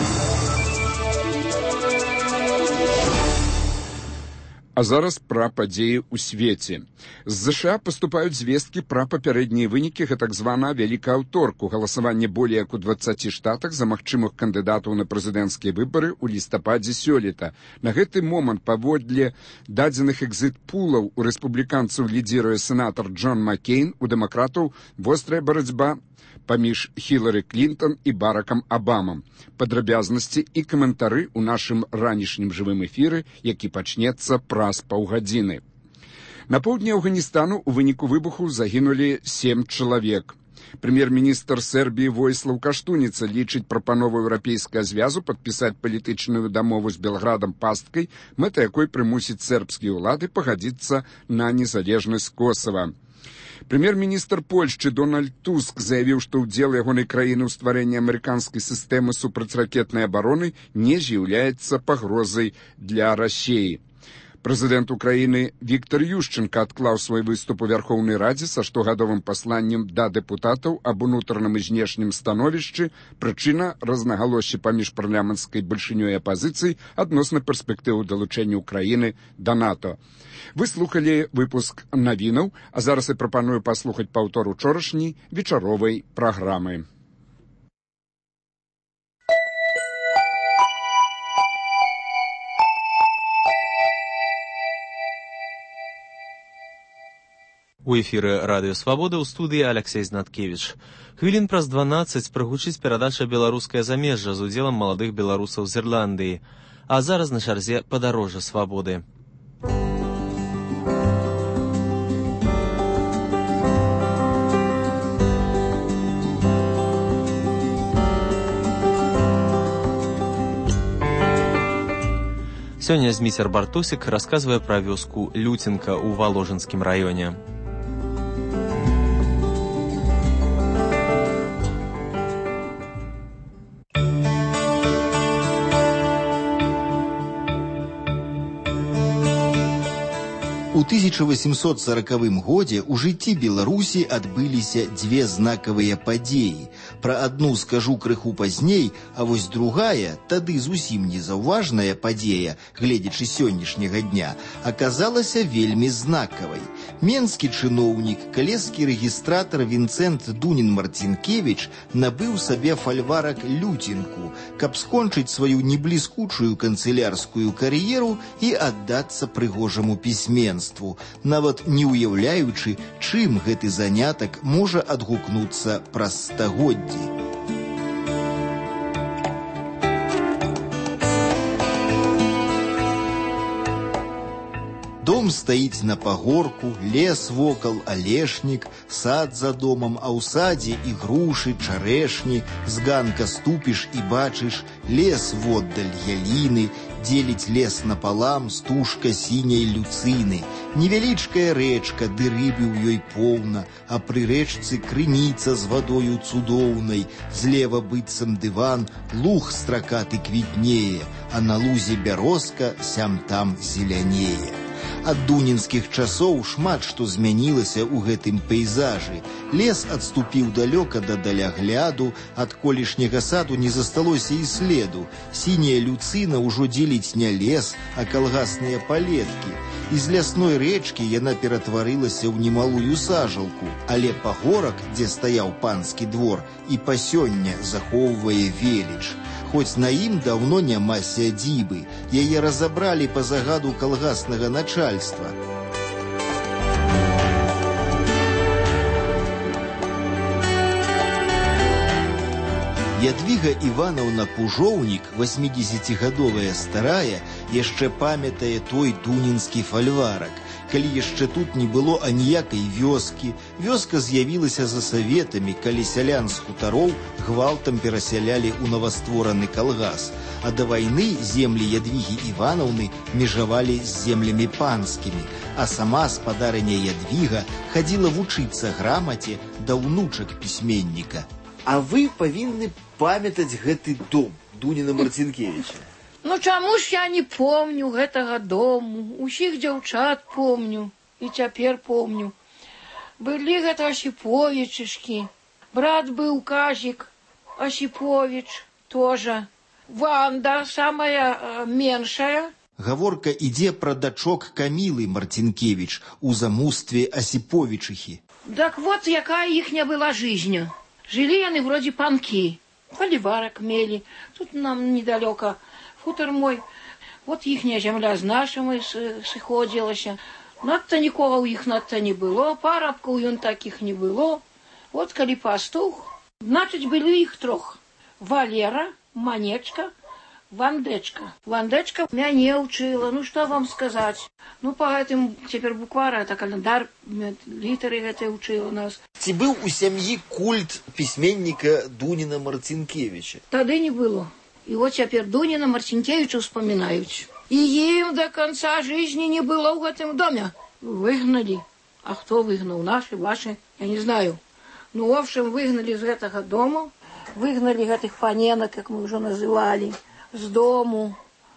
[SPEAKER 4] А зараз пра падзеі ў свеце. З ЗША паступаюць звесткі пра папярэднія вынікі гэтак звана вялікая аўторку. Галасаванне болей як у дваццаці штатах за магчымых кандыдатаў на прэзідэнцкія выбары ў лістападзе сёлета. На гэты момант паводле дадзеных экзіт-пулаў у рэспубліканцаў лідзіруе сенатар Джон Маккейн, у дэмакратаў вострая барацьба паміж Хілары Клінтон і Баракам Абамам. Падрабязнасці і каментары ў нашым ранішнім жывым эфіры, які пачнецца праз паўгадзіны. На поўдні Афганістану ў выніку выбуху загінулі сем чалавек. Прэм'ер-міністр Сербіі Войслаў Каштуніца лічыць прапанову еўрапейскага звязу падпісаць палітычную дамову з Белградам пасткай, мэта якой прымусіць сербскія ўлады пагадзіцца на незалежнасць Косава. Прэм'ер-міністр Польшчы Дональд Туск заявіў, што ўдзел ягонай краіны ў стварэнні амерыканскай сістэмы супрацьракетнай абароны не з'яўляецца пагрозай для Расіі. Прэзідэнт Украіны Віктор Ющенка адклаў свой выступ у Вярхоўнай Радзе са штогадовым пасланнем да дэпутатаў аб унутраным і знешнім становішчы. Прычына рознагалоссі паміж парламенцкай бальшынёй і апазіцыяй адносна перспектыву далучэння Украіны да НАТО. Вы слухалі выпуск навінаў, а зараз я прапаную паслухаць паўтор учорашняй вечаровай праграмы.
[SPEAKER 5] У эфіры радыё «Свабода» ў студыі Алексей Знаткевіч. Хвілін праз дванаццаць прагучыць перадача «Беларускае замежжа» з удзелам маладых беларусаў з Ірландыі. А зараз на чарзе падарожжа свабоды. Сёння Зміцер Бартусік расказвае пра вёску Люценка ў Валожынскім раёне.
[SPEAKER 20] У тысяча восемьсот сорокавым годзе ў жыцці Беларусі адбыліся дзве знакавыя падзеі. Пра адну скажу крыху пазней, а вось другая, тады зусім незаўважная падзея, гледзячы сённяшняга дня, аказалася вельмі знакавай. Менскі чыноўнік, калежскі рэгістратар Вінцэнт Дунін-Марцінкевіч набыў сабе фальварак люценку, каб скончыць сваю небліскучую канцылярскую кар'еру і аддацца прыгожаму пісьменству, нават не ўяўляючы, чым гэты занятак можа адгукнуцца праз стагоддзі. Дом стаіць на пагорку, лес вокал, алешнік, сад за домам, а ў садзе і грушы, чарэшні, з ганка ступіш і бачыш лес воддаль яліны, дзеліць лес напалам стужка сіняй люцыны. Невялічкая рэчка, ды рыбы ў ёй поўна, а пры рэчцы крыніца з вадою цудоўнай. Злева быццам дыван, луг стракаты квітнее, а на лузе бярозка сям-там зелянее. Ад дунінскіх часоў шмат што змянілася ў гэтым пейзажы. Лес адступіў далёка да далягляду, ад колішняга саду не засталося і следу. Сіняя люцына ўжо дзеліць не лес, а калгасныя палеткі. З лясной рэчкі яна ператварылася ў немалую сажалку, але пагорак, дзе стаяў панскі двор, і па сёння захоўвае веліч. Хоць на ім даўно няма сядзібы, яе разабралі па загаду калгаснага начальства. Ядвіга Іванаўна Пужоўнік, васьмідзесяцігадовая старая, яшчэ памятае той дунінскі фальварак. Калі яшчэ тут не было аніякай вёскі, вёска з'явілася за саветамі, калі сялян з хутароў гвалтам перасялялі ў новаствораны калгас. А да вайны землі Ядвігі Іванаўны межавалі з землямі панскімі, а сама спадарыня Ядвіга хадзіла вучыцца грамаце да ўнучак пісьменніка.
[SPEAKER 3] А вы павінны памятаць гэты дом Дуніна Марцінкевіча.
[SPEAKER 6] Ну чаму ж я не помню гэтага дому, усіх дзяўчат помню і цяпер помню. Былі гэта Асіповічышкі, брат быў Казік, Асіповіч тоже, Ванда самая меншая.
[SPEAKER 20] Гаворка ідзе пра дачок Камілы Марцінкевіч у замустве Асіповічыхі.
[SPEAKER 6] Так вот, якая іхня была жизнь. Жили яны вроде панкі, фальварак мелі, тут нам недалёка футар мой. Вот іхняя зямля з нашымі сыходзілася. Надта нікога ў іх надта не было, парабкаў ён такіх не было. Вот калі пастух, значыць былі іх трох. Валера, Манечка, Вандэчка. Вандэчка мяне ўчыла, ну што вам сказаць. Ну па гэтым цяпер буквара, это календар, літары гэтыя ўчыла нас.
[SPEAKER 3] Ці быў у сям'і культ пісьменніка Дуніна Марцінкевіча?
[SPEAKER 6] Тады не было. И вот теперь Дуніна Марцінкевіча вспоминают. И им до конца жизни не было в этом доме. Выгнали. А кто выгнал? Наши, ваши? Я не знаю. Ну, в общем, выгнали из этого дома. Выгнали этих паненок, как мы уже называли, с дому.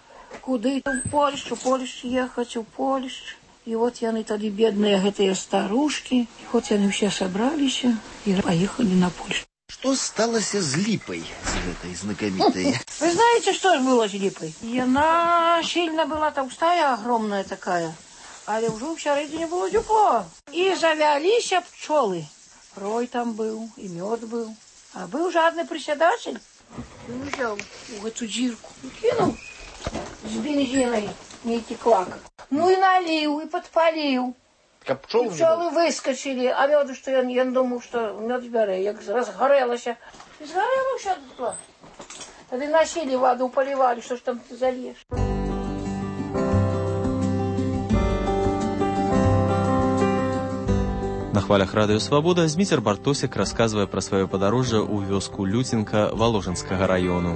[SPEAKER 6] Куды? В Польшу. В Польшу ехать, в Польшу. И вот яны тогда бедные гэтые старушки. И вот яны все собрались и поехали на Польшу.
[SPEAKER 3] Что сталося з Липой, с этой знакомитой?
[SPEAKER 6] Вы знаете, что было с Липой? Она сильно была толстая, огромная такая, але уже всередине было тепло. И завялись пчелы. Рой там был, и мед был. А был жадный председатель. И взял в эту дырку, кинул с бензиной, некий клак. Ну и налил, и подпалил.
[SPEAKER 3] А пчелы,
[SPEAKER 6] пчелы выскочили, а меду, что я, я думал, что мед бере, як разгорелося. И сгорело все тут. Тогда носили воду, поливали, что ж там ты зальешь.
[SPEAKER 5] На хвалях радыё Свабода Зміцер Бартосік расказвае пра сваё падарожжа ў вёску Люцінка Валожынскага раёну.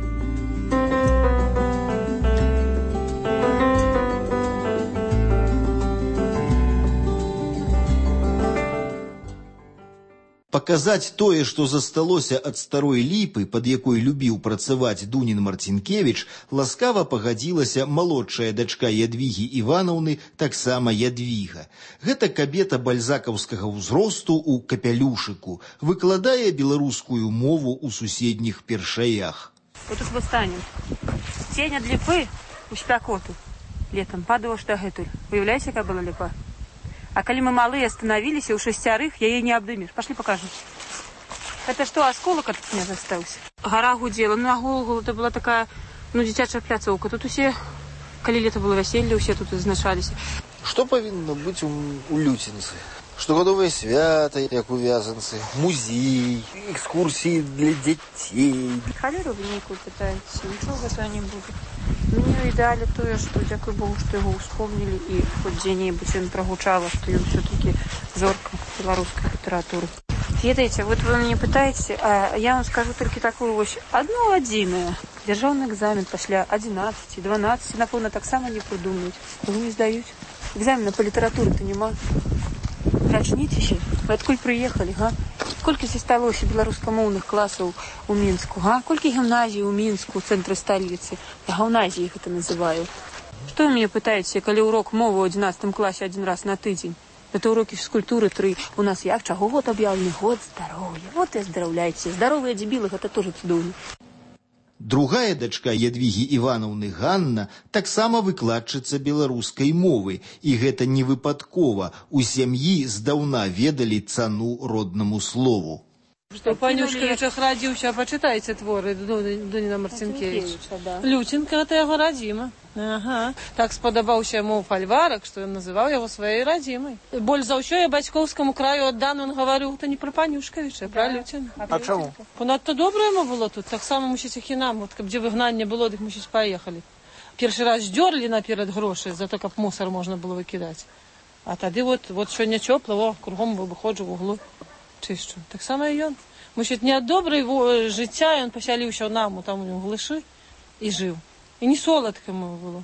[SPEAKER 20] Паказаць тое, што засталося ад старой ліпы, пад якой любіў працаваць Дунін Марцінкевіч, ласкава пагадзілася малодшая дачка Ядвігі Іванаўны, таксама Ядвіга. Гэта кабета бальзакаўскага ўзросту ў капялюшыку, выкладае беларускую мову ў суседніх першаях.
[SPEAKER 23] Вот тут вот станем. Тень ад ліпы у спякоту летом падала што гэтуль. Уяўляеце, якая была ліпа? А коли мы малые остановились, у шестерых яе не обдымешь. Пошли покажу. Это что, осколок от меня остался? Гора гудела. Ну, а Голгол, это была такая, ну, дзіцячая пляцоўка. Тут усе, коли лето было веселье, все тут изнашались.
[SPEAKER 3] Что повинно быть у, у Люцінцы? Штогадовыя свята, як у Вязанцы, музей, экскурсии для детей.
[SPEAKER 23] Халеру вы нейкую пытаетесь, ничего гэтага не будет. Мне ідеалі тое, што, дзякуй Богу, што яго ўспомнілі і хоць дзе-небудзь ён прагучала, што ён все-таки зорка беларускай літаратуры. Ведаеце, вот вы мне пытаеце, а я вам скажу толькі такую вось одну адзінае. Дзяржаўны экзамен пасля адзінаццаці, дванаццаці, напэўна, таксама не прыдумаюць. Вы не здаюць. Экзамена па літаратуры-то няма. Начніцеся. Вы адкуль прыехалі, га? Колькі засталося беларускамоўных класаў у Мінску, га? Колькі гімназій у Мінску, у цэнтры сталіцы? Я гаўназіі іх гэта называю. Што вы мяне пытаеце, калі урок мовы ў адзінаццатым класе адзін раз на тыдзень? Это уроки физкультуры три. У нас як чаго год объявлены? Год здоровья. Вот и оздоровляйте. Здоровые дебилы, это тоже цудоўна.
[SPEAKER 20] Другая дачка Ядвігі Іванаўны Ганна таксама выкладчыца беларускай мовы, і гэта не выпадкова. У сям'і здаўна ведалі цану роднаму слову.
[SPEAKER 7] Что Панюшкавічах радзіўся, пачытайце творы Дуніна Марцінкевіча. Лютенка, это яго радзіма. Ага. Так спадабаўся яму фальварак, што ён называў яго сваёй радзімай. Больш за ўсё я бацькоўскаму краю аддан, он гаварыў, то не пра Панюшкавіча, а пра Люціна.
[SPEAKER 3] А чаму?
[SPEAKER 7] Понадто добра яму было тут. Таксама мусіць і нам, вот, каб дзе выгнанне было, дык мусіць паехалі. Першы раз здёрлі наперад грошы, за то, каб мусор можна было выкідаць. А тады вот, вот сёння цёпла, о, кругом выходжу в углу. Чышчу. Так само і ён. Мусіць, не ад добрай жыцця ён пасяліўся ў наму, там у него глышы, і жыў. І не соладка яму было.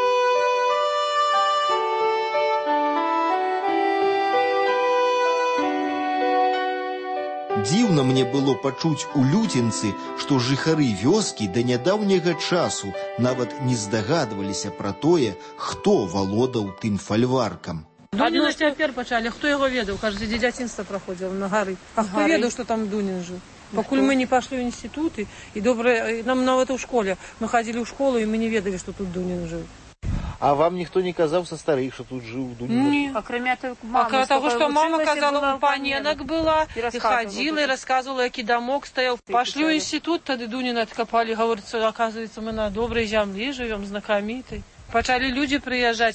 [SPEAKER 20] Дзіўна мне было пачуць у Люцінцы, што жыхары вёскі да нядаўняга часу нават не здагадваліся пра тое, хто валодаў тым фальваркам.
[SPEAKER 7] Дуніна цяпер пачалі, хто яго ведаў? Кажется, дзе дзяцінства праходзіла на гары. А хто ведаў, што там Дунін жыў? Пакуль мы не пашлі ў інстытуты, і добра, нам нават у школе, мы хадзілі ў школу, і мы не ведалі, што тут Дунін жыў.
[SPEAKER 3] А вам ніхто не казаў са старых, што тут жыў Дунін?
[SPEAKER 7] Не. Акрамя таго, што мама казала, у паненак была, і хадзіла, і расказвала, які дамок стаяў. Пашлі ў інстытут, тады Дуніна адкапалі, гаворыцца, аказваецца, мы на добрай зямлі жывём, знакамітай. Пачалі людзі прыязджаць.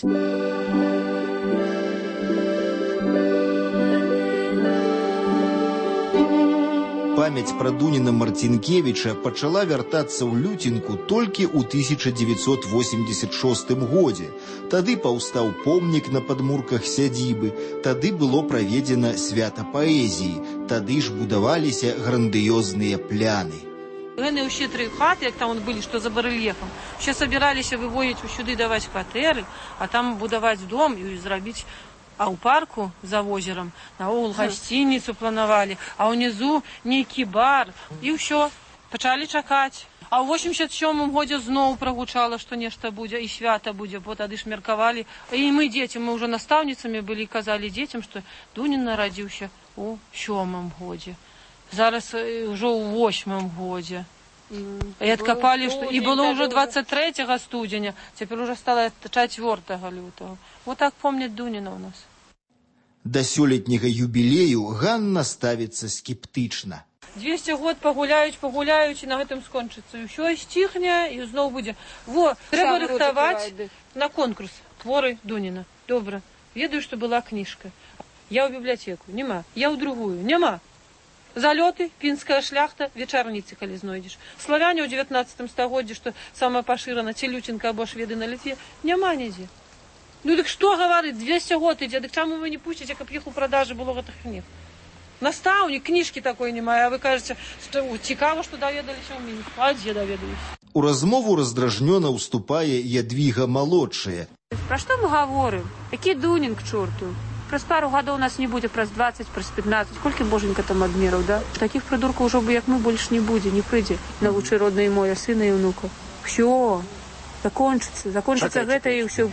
[SPEAKER 20] Памяць пра Дуніна Марцінкевіча пачала вяртацца ў Люцінку толькі ў тысяча дзевяцьсот восемьдесят шостым годзе. Тады паўстаў помнік на падмурках сядзібы, тады было праведзена свята паэзіі, тады ж будаваліся грандыёзныя пляны.
[SPEAKER 7] Гэны ўсе тры хаты, як там былі, што за барэльефам, усе сабіраліся выводзіць усюды, даваць кватэры, а там будаваць дом і зрабіць. А ў парку за возерам наогул гасцініцу планавалі, а ўнізу нейкі бар, і ўсё, пачалі чакаць. А ў восемьдесят сёмым годзе зноў прагучала, што нешта будзе, і свята будзе, бо тады ж меркавалі. І мы, дзеці, мы ўжо настаўніцамі былі, казалі дзецям, што Дунін нарадзіўся у сёмым годзе. Зараз ўжо ў восьмым годзе. І адкапалі, што і было ўжо двадцать трэцяга студзеня, цяпер уже стала чацвёртага лютага. Вот так помняць Дуніна ў нас.
[SPEAKER 20] Да сёлетняга юбілею Ганна ставіцца скептычна.
[SPEAKER 7] двести год пагуляюць, пагуляюць, і на гэтым скончыцца. І ўсё сціхне, і зноў будзе. Во, трэба рыхтаваць на конкурс творы Дуніна. Добра, ведаю, што была кніжка. Я ў бібліятэку, няма. Я ў другую, няма. Залёты, пінская шляхта, вечарніцы, калі знойдзеш. Славяне ў дзевятнаццатым стагоддзі, што самае пашырана, ці Люцінка або шведы на Літве, няма нідзе. Ну дык што гаварыць, двести год ідзе, дык чаму вы не пусціце, каб іх у продажы было гэтых кніг? Настаўнік, кніжкі такой немає, а вы кажаце, што цікава, што даведаліся ў Мінску. А дзе даведаліся?
[SPEAKER 20] У размову раздражнёна ўступае Ядвіга малодшая.
[SPEAKER 23] Пра што мы гаворым? Які Дунін к чорту? Праз пару гадоў нас не будзе, праз двадцать, праз пятнадцать. Колькі боженька там адмераў, да? Такіх прыдуркаў ужо бы, як мы, больш не будзе, не прыйдзе навучы роднай мове сына і ўнука. Всё, закончыцца, закончыцца гэта і ўсё.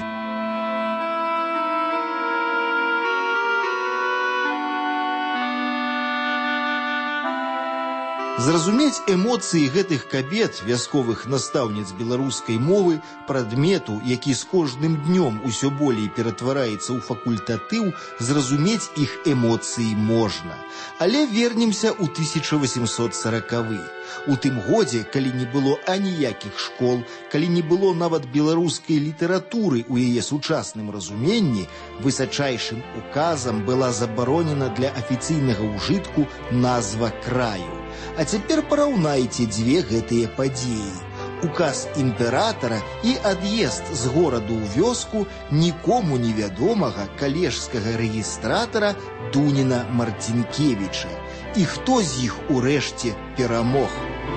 [SPEAKER 20] Зразумець эмоцыі гэтых кабет, вясковых настаўніц беларускай мовы, прадмету, які з кожным днём усё болей ператвараецца ў факультатыў, зразумець іх эмоцыі можна. Але вернемся ў тысяча васемсот саракавы. У тым годзе, калі не было аніякіх школ, калі не было нават беларускай літаратуры ў яе сучасным разуменні, высачайшым указам была забаронена для афіцыйнага ўжытку назва краю. А цяпер параўнайце дзве гэтыя падзеі. Указ імператара і ад'езд з гораду ў вёску нікому невядомага калежскага рэгістратара Дуніна Марцінкевіча. І хто з іх урэшце перамог?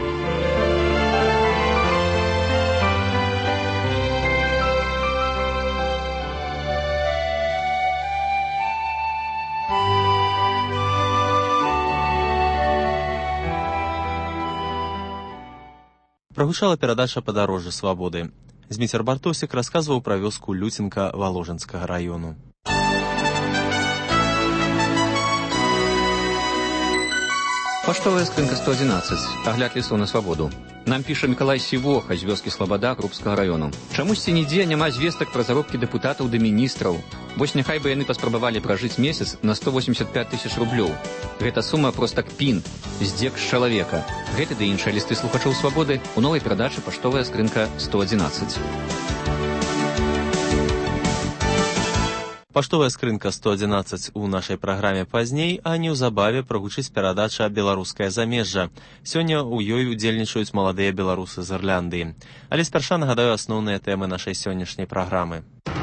[SPEAKER 5] Прагучала перадача «Падарожжа свабоды». Зміцер Бартосік расказваў пра вёску Люценка Валожынскага раёну.
[SPEAKER 9] Паштовая скрынка сто адзінаццаць. Агляд лістоў на свабоду. Нам піша Мікалай Сівоха з вёскі Слабада Крупскага раёну. Чамусьці нідзе няма звестак пра заробкі дэпутатаў ды міністраў. Вось няхай бы яны паспрабавалі пражыць месяц на сто восемьдесят пять тысяч рублёў. Гэта сума проста кпін, здзек з чалавека. Гэты ды іншыя лісты слухачоў свабоды у новай перадачы «Паштовая скрынка сто адзінаццаць».
[SPEAKER 5] Паштовая скрынка сто адзінаццаць у нашай праграме пазней, а неўзабаве прагучыць перадача «Беларускае замежжа». Сёння ў ёй удзельнічаюць маладыя беларусы з Ірляндыі. Але спярша нагадаю асноўныя тэмы нашай сённяшняй праграмы.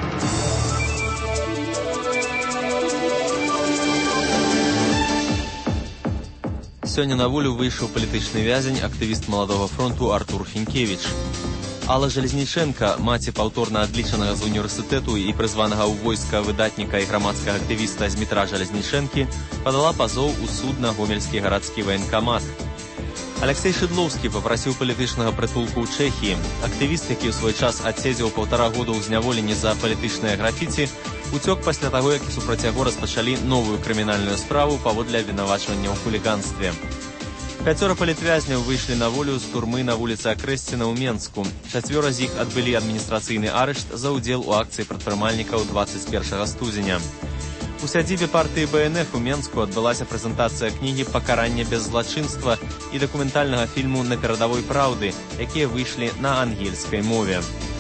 [SPEAKER 5] Сёння на волю выйшаў палітычны вязень, актывіст маладога фронту Артур Фінкевіч. Алла Жалезніченка, маці паўторна адлічанага з універсітэту і прызванага ў войска выдатніка і грамадскага актывіста Змітра Жалезнічэнкі, падала пазоў у суд на гомельскі гарадскі ваенкамат. Алексей Шыдлоўскі папрасіў палітычнага прытулку ў Чэхіі. Актывіст, які ў свой час адседзеў паўтара года ў зняволенні за палітычнае графіці, уцёк пасля таго, як супраць яго распачалі новую крымінальную справу паводле абвінавачвання ў хуліганстве. Пяцёра палітвязняў выйшлі на волю з турмы на вуліцы Акрэсціна ў Менску. Чацвёра з іх адбылі адміністрацыйны арышт за ўдзел у акцыі прадпрымальнікаў дваццаць першага студзеня. У сядзібе партыі Бэ Эн Эф у Менску адбылася прэзентацыя кнігі «Пакаранне без злачынства» і дакументальнага фільму «На перадавой праўды», якія выйшлі на ангельскай мове.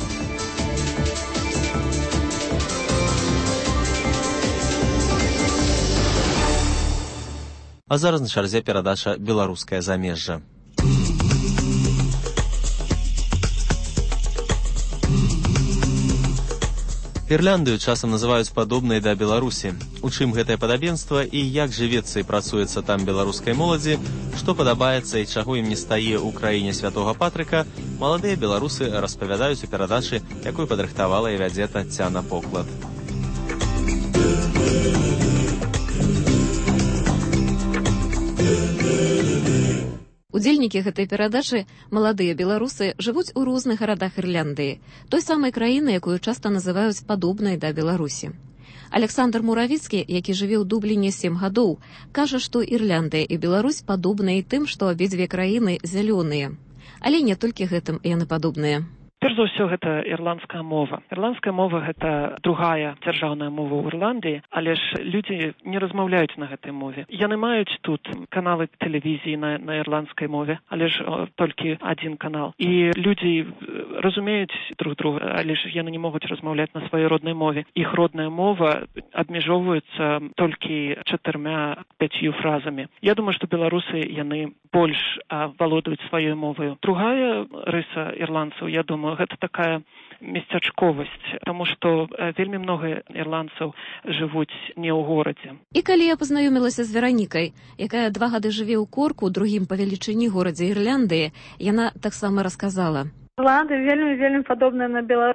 [SPEAKER 5] А зараз на чарзе перадача «Беларускае замежжа». Ірляндыю часам называюць падобнай да Беларусі. У чым гэтае падабенства і як жывецца і працуецца там беларускай моладзі, што падабаецца і чаго ім не стае ў краіне святога Патрыка, маладыя беларусы распавядаюць у перадачы, якую падрыхтавала і вядзе Таццяна Поклад.
[SPEAKER 11] Удзельнікі гэтай перадачы, маладыя беларусы, жывуць у розных гарадах Ірландыі, той самай краіны, якую часта называюць падобнай да Беларусі. Александр Муравіцкі, які жыве ў Дубліне сем гадоў, кажа, што Ірландыя і Беларусь падобныя тым, што абедзве краіны зялёныя. Але не толькі гэтым яны падобныя.
[SPEAKER 12] Перш за ўсё, гэта ірландская мова. Ірландская мова – гэта другая дзяржаўная мова ў Ірландыі, але ж людзі не размаўляюць на гэтай мове. Яны маюць тут каналы тэлевізіі на, на ірландскай мове, але ж о, толькі адзін канал. І людзі разумеюць друг друга, але ж яны не могуць размаўляць на сваёй роднай мове. Іх родная мова абмежоўваецца толькі чатырма-пяцью фразамі. Я думаю, што беларусы, яны больш а, валодаюць сваёй моваю. Другая рыса ірландцаў, я думаю, гэта такая месцячковасць, таму што вельмі многа ірландцаў жывуць не ў горадзе.
[SPEAKER 11] І калі я пазнаёмілася з Веранікай, якая два гады жыве ў Корку, другім па велічыні горадзе Ірландыі, яна таксама расказала.
[SPEAKER 24] Ірландыя вельмі-вельмі падобная на Беларусь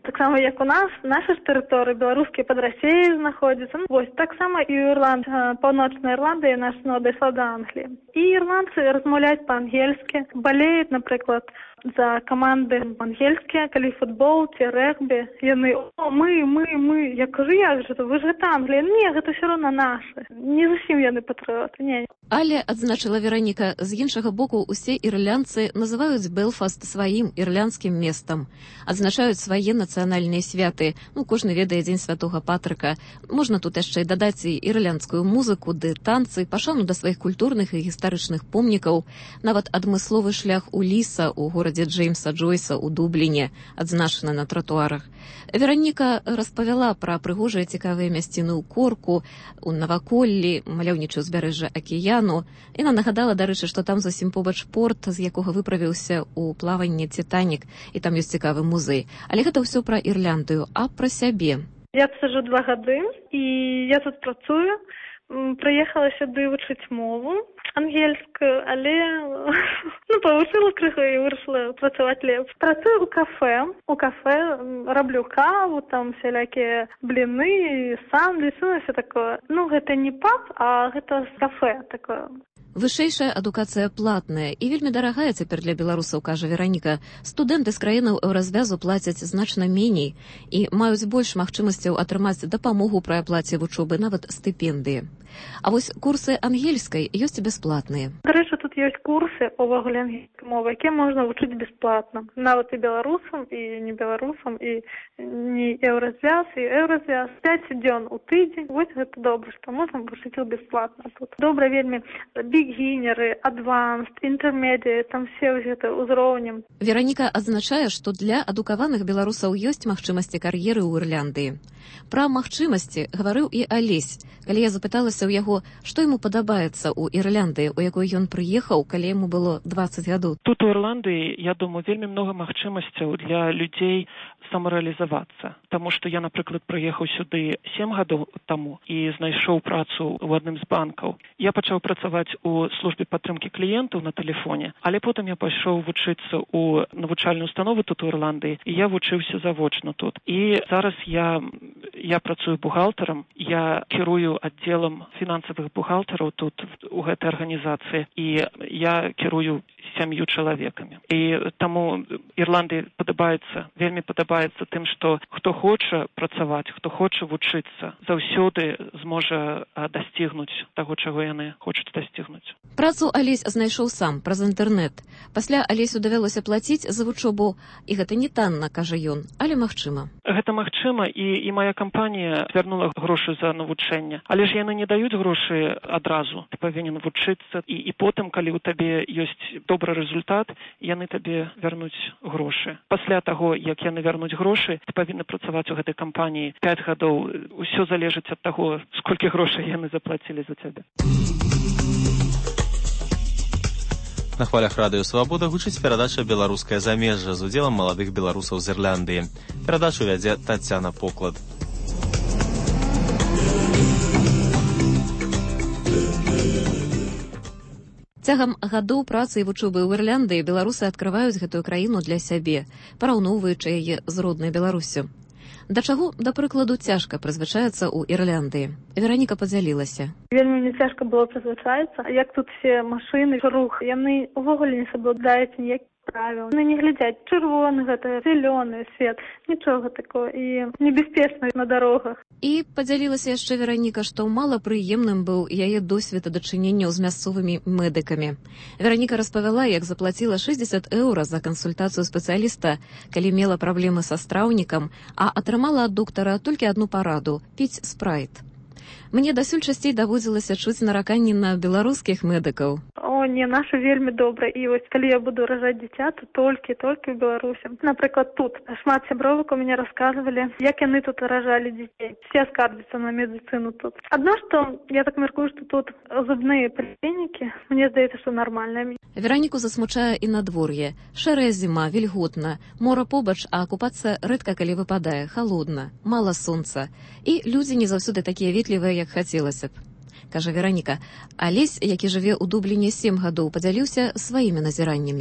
[SPEAKER 10] Таксама як у нас, наша ж тэрыторыя беларускія пад Расіяй знаходзяцца. Ну, вось, таксама і ў Ірланд, паўночнай Ірландыі наш ноды слада Англіі. І ірландцы размаўляюць па-ангельскі, балеюць, напрыклад, за каманды ангельскія, калі футбол ці рэгбі. Яны, о, мы, мы, мы. Я кажу, як же то? Вы ж гэта Англія. Не, гэта ўсё роўна нашы. Не зусім яны патрыоты, не.
[SPEAKER 11] Але, адзначыла Вераніка, з іншага боку усе ірландцы называюць Белфаст сваім ірландскім местам. Адзначаюць свае нацыянальныя святы. Ну, кожны ведае дзень святога Патрыка. Можна тут яшчэ і дадаць і ірландскую музыку, ды танцы, пашану да сваіх культурных і гістарычных помнікаў. Нават адмысловы шлях у Ліса у горадзе Джеймса Джойса у Дубліне адзначаны на тратуарах. Вераніка распавяла пра прыгожыя цікавыя мясціны ў Корку, у Наваколлі, маляўнічае ўзбярэжжа акіяну. Яна нагадала, дарэчы, што там зусім побач порт, з якога выправіўся ў плаванне «Титанік», і там ёсць цікавы музей. Але гэта ўсё пра Ірландыю, а пра сябе.
[SPEAKER 10] Я тут сижу два гады, і я тут працую. Прыехала сюды вучыць мову ангельскую, але ну, павучыла крыху і вырашыла працаваць лепш. Працую ў кафе. У кафе раблю каву, там всялякія бліны, сандвічы, ну, все такое. Ну, гэта не паб, а гэта кафе такое.
[SPEAKER 11] Вышэйшая адукацыя платная і вельмі дарагая цяпер для беларусаў, кажа Вераніка. Студэнты з краінаў еўразвязу плацяць значна меней і маюць больш магчымасцяў атрымаць дапамогу пры аплаце вучобы, нават стыпендыі. А вось курсы ангельскай ёсць бясплатныя.
[SPEAKER 10] Дарэчы, тут ёсць курсы увогуле ангельскай мовы, якія можна вучыць бясплатна. Нават і беларусам, і не беларусам, і не еўразвяз, і еўразвяз. пяць дзён у тыдзень. Вось гэта добра, што можна вучыць бясплатна тут. Добра вельмі бігінеры, адванст, інтэрмедыят, там все гэта ўзроўнем.
[SPEAKER 11] Вераніка адзначае, што для адукаваных беларусаў ёсць магчымасці кар'еры ў Ірландыі. Пра магчымасці гаварыў і Алесь, калі я запыталася ў яго, што яму падабаецца ў Ірландыі, у якой ён прыехаў, калі яму было дваццаць гадоў.
[SPEAKER 12] Тут у Ірландыі, я думаю, вельмі многа магчымасцяў для людзей самарэалізавацца. Таму што я, напрыклад, прыехаў сюды сем гадоў таму і знайшоў працу ў адным з банкаў. Я пачаў працаваць у службе падтрымкі кліентаў на тэлефоне, але потым я пайшоў вучыцца ў навучальную установу тут у Ірландыі, і я вучыўся завочна тут. І зараз я, я працую бухгалтарам, я кірую аддзелам фінансавых бухгалтараў тут у гэтай арганізацыі, і я кірую сям'ю чалавекамі. І таму Ірландыі падабаецца, вельмі падабаецца тым, што хто хоча працаваць, хто хоча вучыцца, заўсёды зможа дасцігнуць таго, чаго яны хочуць дасцігнуць.
[SPEAKER 11] Працу Алесь знайшоў сам праз інтэрнэт. Пасля Алесю давялося плаціць за вучобу, і гэта не танна, кажа ён, але магчыма.
[SPEAKER 12] Гэта магчыма, і, і мая кампанія звярнула грошы за навучэнне. Але ж яны не даюць грошы адразу. Ты павінен вучыцца, і, і потым, калі ў табе ёсць добры результат, яны табе вярнуць грошы. Пасля таго, як яны вярнуць грошы, ты павінны працаваць у гэтай кампаніі пяць гадоў. Усё залежыць ад таго, сколькі грошай яны заплацілі за цябе.
[SPEAKER 5] На хвалях радыё «Свабода» гучыць перадача «Беларускае замежжа» з удзелам маладых беларусаў з Ірландыі. Перадачу вядзе Тацяна Поклад.
[SPEAKER 11] Цягам гадоў працы і вучобы ў Ірландыі беларусы адкрываюць гэтую краіну для сябе, параўноўваючы яе з роднай Беларуссю. Да чаго, да прыкладу, цяжка прызвычаецца ў Ірландыі. Вераніка падзялілася.
[SPEAKER 10] Вельмі мне цяжка было прызвычаецца. Як тут все машыны, рух, яны ўвогуле не саблюдаюць ніякіх правіл. Яны не глядзяць, чырвоны гэта, зялёны свет, нічога такого, і небяспечна на дарогах.
[SPEAKER 11] І падзялілася яшчэ Вераніка, што мала прыемным быў яе досвед дачыненняў з мясцовымі медыкамі. Вераніка распавяла, як заплаціла шэсцьдзесят еўра за кансультацыю спецыяліста, калі мела праблемы са страўнікам, а атрымала ад доктара толькі адну параду – піць спрайт. Мне дасюль часцей даводзілася чуць нараканні на беларускіх медыкаў.
[SPEAKER 10] О, не, нашы вельмі добра. І вось калі я буду ражаць дзіця, то толькі, толькі ў Беларусі. Напрыклад, тут шмат сябровак у мяне расказвалі, як яны тут ражалі дзяцей. Все скарбяцца на медыцыну тут. Адно, што я так мяркую, што тут зубныя паліклінікі, мне здаецца, што нармальныя.
[SPEAKER 11] Вераніку засмучае і надвор'е. Шэрая зіма, вільготна, мора побач, а акупацыя рэдка калі выпадае, халодна, мала сонца. І людзі не заўсёды такія ветлівыя, як хацелася б. Кажа Вераніка. Алесь, які жыве ў Дубліне сем гадоў, падзяліўся сваімі назіраннямі.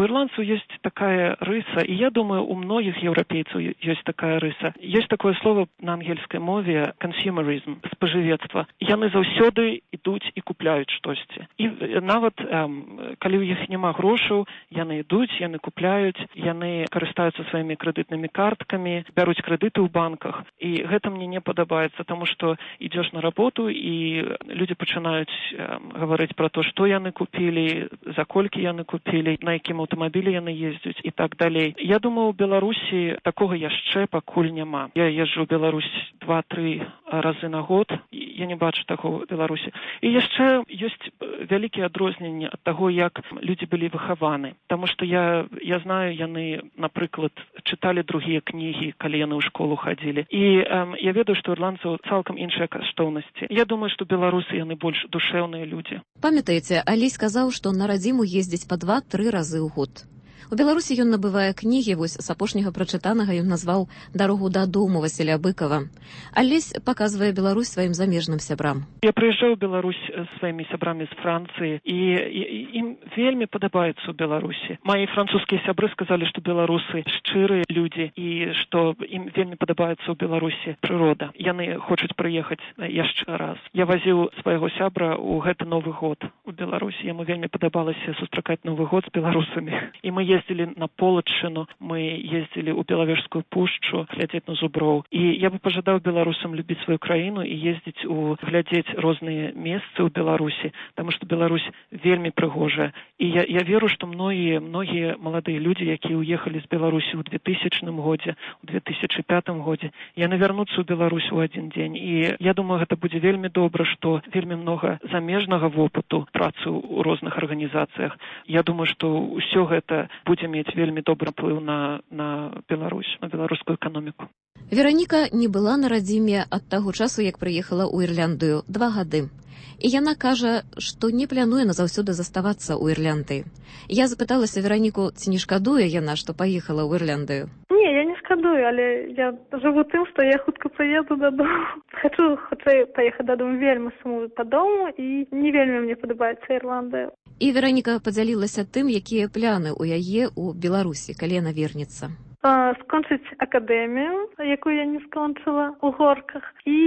[SPEAKER 12] У ирландцев есть такая рыса, и я думаю, у многих европейцев есть такая рыса. Есть такое слово на ангельской мове consumerism, споживецтво. Яны заўсёды ідуць і купляюць штосьці. І нават эм, калі ў іх няма грошаў, яны ідуць, яны купляюць, яны карыстаюцца сваімі крэдытнымі карткамі, бяруць крэдыты ў банках. І гэта мне не падабаецца, таму што ідзеш на работу, і людзі пачынаюць эм, гаварыць пра то, што яны купілі, за колькі яны купілі, на якім аўтамабілі яны ездзяць і так далей. Я думаю, у Беларусі такога яшчэ пакуль няма. Я езджу ў Беларусь два-тры разы на год, я не бачу такого ў Беларусі. І яшчэ ёсць вялікія адрозненні ад таго, як людзі былі выхаваны. Таму што я, я знаю, яны, напрыклад, чыталі другія кнігі, калі яны ў школу хадзілі. І эм, я ведаю, што ірландцаў цалкам іншыя каштоўнасці. Я думаю, што беларусы яны больш душэўныя людзі.
[SPEAKER 11] Памятаеце, Алесь сказаў, што на радзіму ездзіць па два-тры разы ў год. У Беларусі ён набывае кнігі, вось з апошняга прачытанага ён назваў «Дарогу дадому» Васіля Быкова. Алесь паказвае Беларусь сваім замежным сябрам.
[SPEAKER 12] Я прыязджаў у Беларусь з сваімі сябрамі з Францыі, і, і ім вельмі падабаецца ў Беларусі. Мае французскія сябры сказалі, што беларусы шчырыя людзі і што ім вельмі падабаецца ў Беларусі прырода. Яны хочуць прыехаць яшчэ раз. Я вазіў свайго сябра ў гэты Новы год у Беларусі. Яму вельмі падабалася сустракаць Новы год з беларусамі. І мы ездили на Полачыну, мы ездили ў Белавежскую пушчу, глядзець на зуброў. І я бы пажадаў беларусам любіць сваю краіну і ездзіць у глядзець розныя месцы ў Беларусі, таму што Беларусь вельмі прыгожая. І я, я веру, што многія, многія маладыя людзі, якія ўехалі з Беларусі ў двухтысячным годзе, у две тысячы пятым годзе, яны вярнуцца ў Беларусь у адзін дзень. І я думаю, гэта будзе вельмі добра, што вельмі многа замежнага вопыту працы ў розных арганізацыях. Я думаю, што ўсё гэта будзе мець вельмі добры ўплыў на, на Беларусь, на беларускую эканоміку.
[SPEAKER 11] Вераніка не была на радзіме ад таго часу, як прыехала ў Ірландыю, два гады. І яна кажа, што не плануе назаўсёды заставацца ў Ірландыі. Я запыталася Вераніку, ці не шкадуе яна, што паехала ў Ірландыю?
[SPEAKER 10] Не, я не шкадую, але я жыву тым, што я хутка прыеду дадому. Хачу хутчэй паехаць дадому, вельмі сумую па дому, і не вельмі мне падабаецца Ірландыя.
[SPEAKER 11] І Вераніка падзялілася тым, якія пляны ў яе ў Беларусі, калі яна вернецца.
[SPEAKER 10] Скончыць акадэмію, якую я не скончыла, у Горках,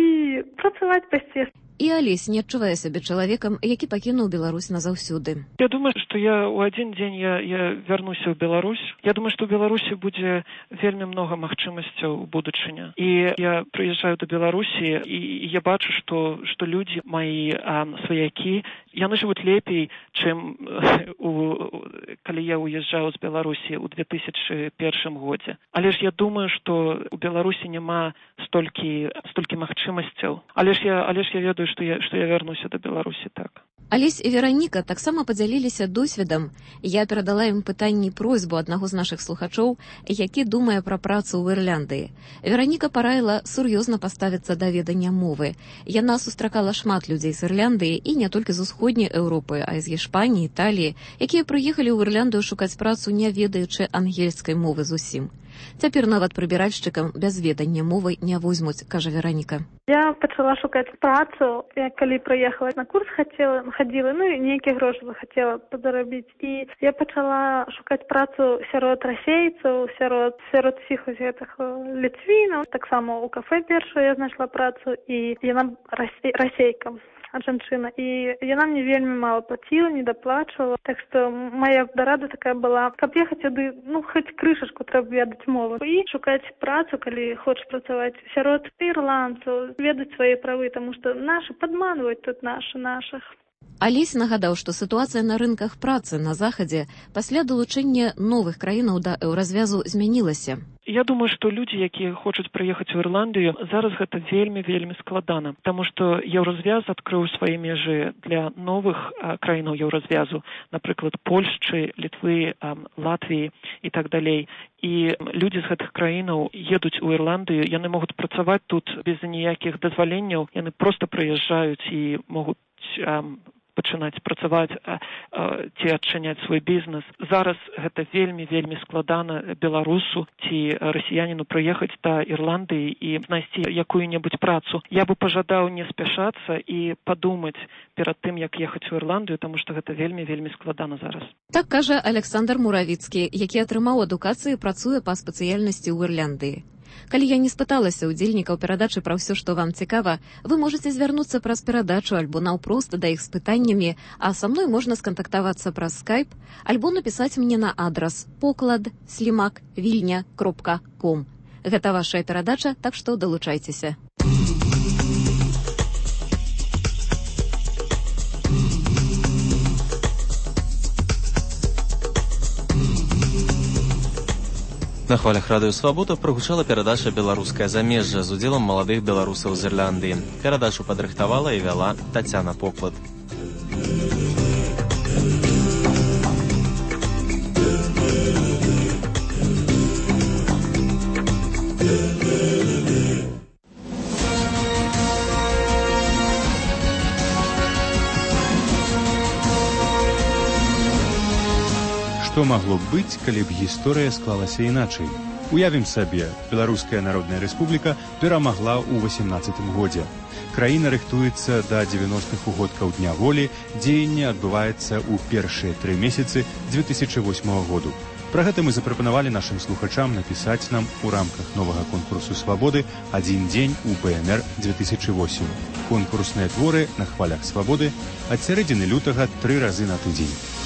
[SPEAKER 10] і працаваць пасці.
[SPEAKER 11] І Алесь не адчувае сябе чалавекам, які пакінуў Беларусь назаўсёды.
[SPEAKER 12] Я думаю, што я ў адзін дзень я, я вярнуся ў Беларусь. Я думаю, што ў Беларусі будзе вельмі многа магчымасцяў у будучыня. І я прыязджаю да Беларусі, і я бачу, што, што людзі, мои а, сваякі, яны жывуць лепей, чым у, калі я уязджаў з Беларусі ў две тысячы першым годзе. Але ж я думаю, што ў Беларусі няма столькі, столькі магчымасцяў. Але ж я, але ж я ведаю, што я, што я вярнуся да Беларусі, так.
[SPEAKER 11] Алесь і Вераніка таксама падзяліліся досведам. Я перадала ім пытанні просьбу аднаго з нашых слухачоў, які думае пра працу ў Ірландыі. Вераніка параіла сур'ёзна паставіцца да ведання мовы. Яна сустракала шмат людзей з Ірландыі і не толькі з усходняй Еўропы, а і з Гішпаніі, Італіі, якія прыехалі ў Ірландыю шукаць працу, не ведаючы ангельскай мовы зусім. Цяпер нават прыбіральшчыкам без ведання мовы не возьмуць, кажа Вераніка.
[SPEAKER 10] Я пачала шукаць працу, я калі прыехала на курс хацела, хадзіла, ну і нейкія грошы захацела падарабіць. І я пачала шукаць працу сярод расейцаў, сярод, сярод усіх гэтых ліцвінаў. Таксама ў кафэ першую я знайшла працу, і яна расей, расейка. Жанчына, і яна мне вельмі мала плаціла, не даплачвала. Так што моя дарада такая была, каб ехаць сюды, ну, хоць крышачку трэба ведаць мову. І шукаць працу, калі хочаш працаваць сярод ірландцаў, ведаць свае правы, таму што нашы падманваюць тут нашы нашых.
[SPEAKER 11] Алесь нагадаў, што сітуацыя на рынках працы на захадзе пасля далучэння новых краінаў да еўразвязу змянілася.
[SPEAKER 12] Я думаю, што людзі, якія хочуць прыехаць у Ірландыю, зараз гэта вельмі-вельмі складана, таму што еўразвяз адкрыў свае межы для новых а, краінаў еўразвязу, напрыклад, Польшчы, Літвы, а, Латвіі і так далей. І людзі з гэтых краінаў едуць у Ірландыю, яны могуць працаваць тут без ніякіх дазваленняў, яны проста прыязджаюць і могуць пачынаць працаваць ці адчыняць свой бізнес. Зараз гэта вельмі вельмі складана беларусу ці расіяніну прыехаць да Ірландыі і знайсці якую-небудзь працу. Я бы пажадаў не спяшацца і падумаць перад тым, як ехаць у Ірландыю, таму што гэта вельмі вельмі складана зараз.
[SPEAKER 11] Так кажа Александр Муравіцкі, які атрымаў адукацыю і працуе па спецыяльнасці ў Ірландыі. Калі я не спыталася ўдзельнікаў перадачы пра ўсё, што вам цікава, вы можаце звярнуцца праз перадачу альбо наўпрост да іх з пытаннямі, а са мной можна скантактавацца праз скайп, альбо напісаць мне на адрас поклад слімак вільня кропка ком. Гэта вашая перадача, так што далучайцеся.
[SPEAKER 5] На хвалях радыё «Свабода» прагучала перадача «Беларускае замежжа» з удзелам маладых беларусаў з Ірландыі. Перадачу падрыхтавала і вяла Тацяна Поклад.
[SPEAKER 1] Што магло б быць, калі б гісторыя склалася іначай? Уявім сабе, Беларуская Народная Рэспубліка перамагла ў васемнаццатым годзе. Краіна рыхтуецца да дзевяностых угодкаў Дня волі, дзеянне адбываецца ў першыя тры месяцы дзве тысячы восьмага году. Пра гэта мы запрапанавалі нашым слухачам напісаць нам у рамках новага конкурсу «Свабоды» «Адзін дзень у БНР дзве тысячы восем». Конкурсныя творы на хвалях «Свабоды» ад сярэдзіны лютага тры разы на тыдзень.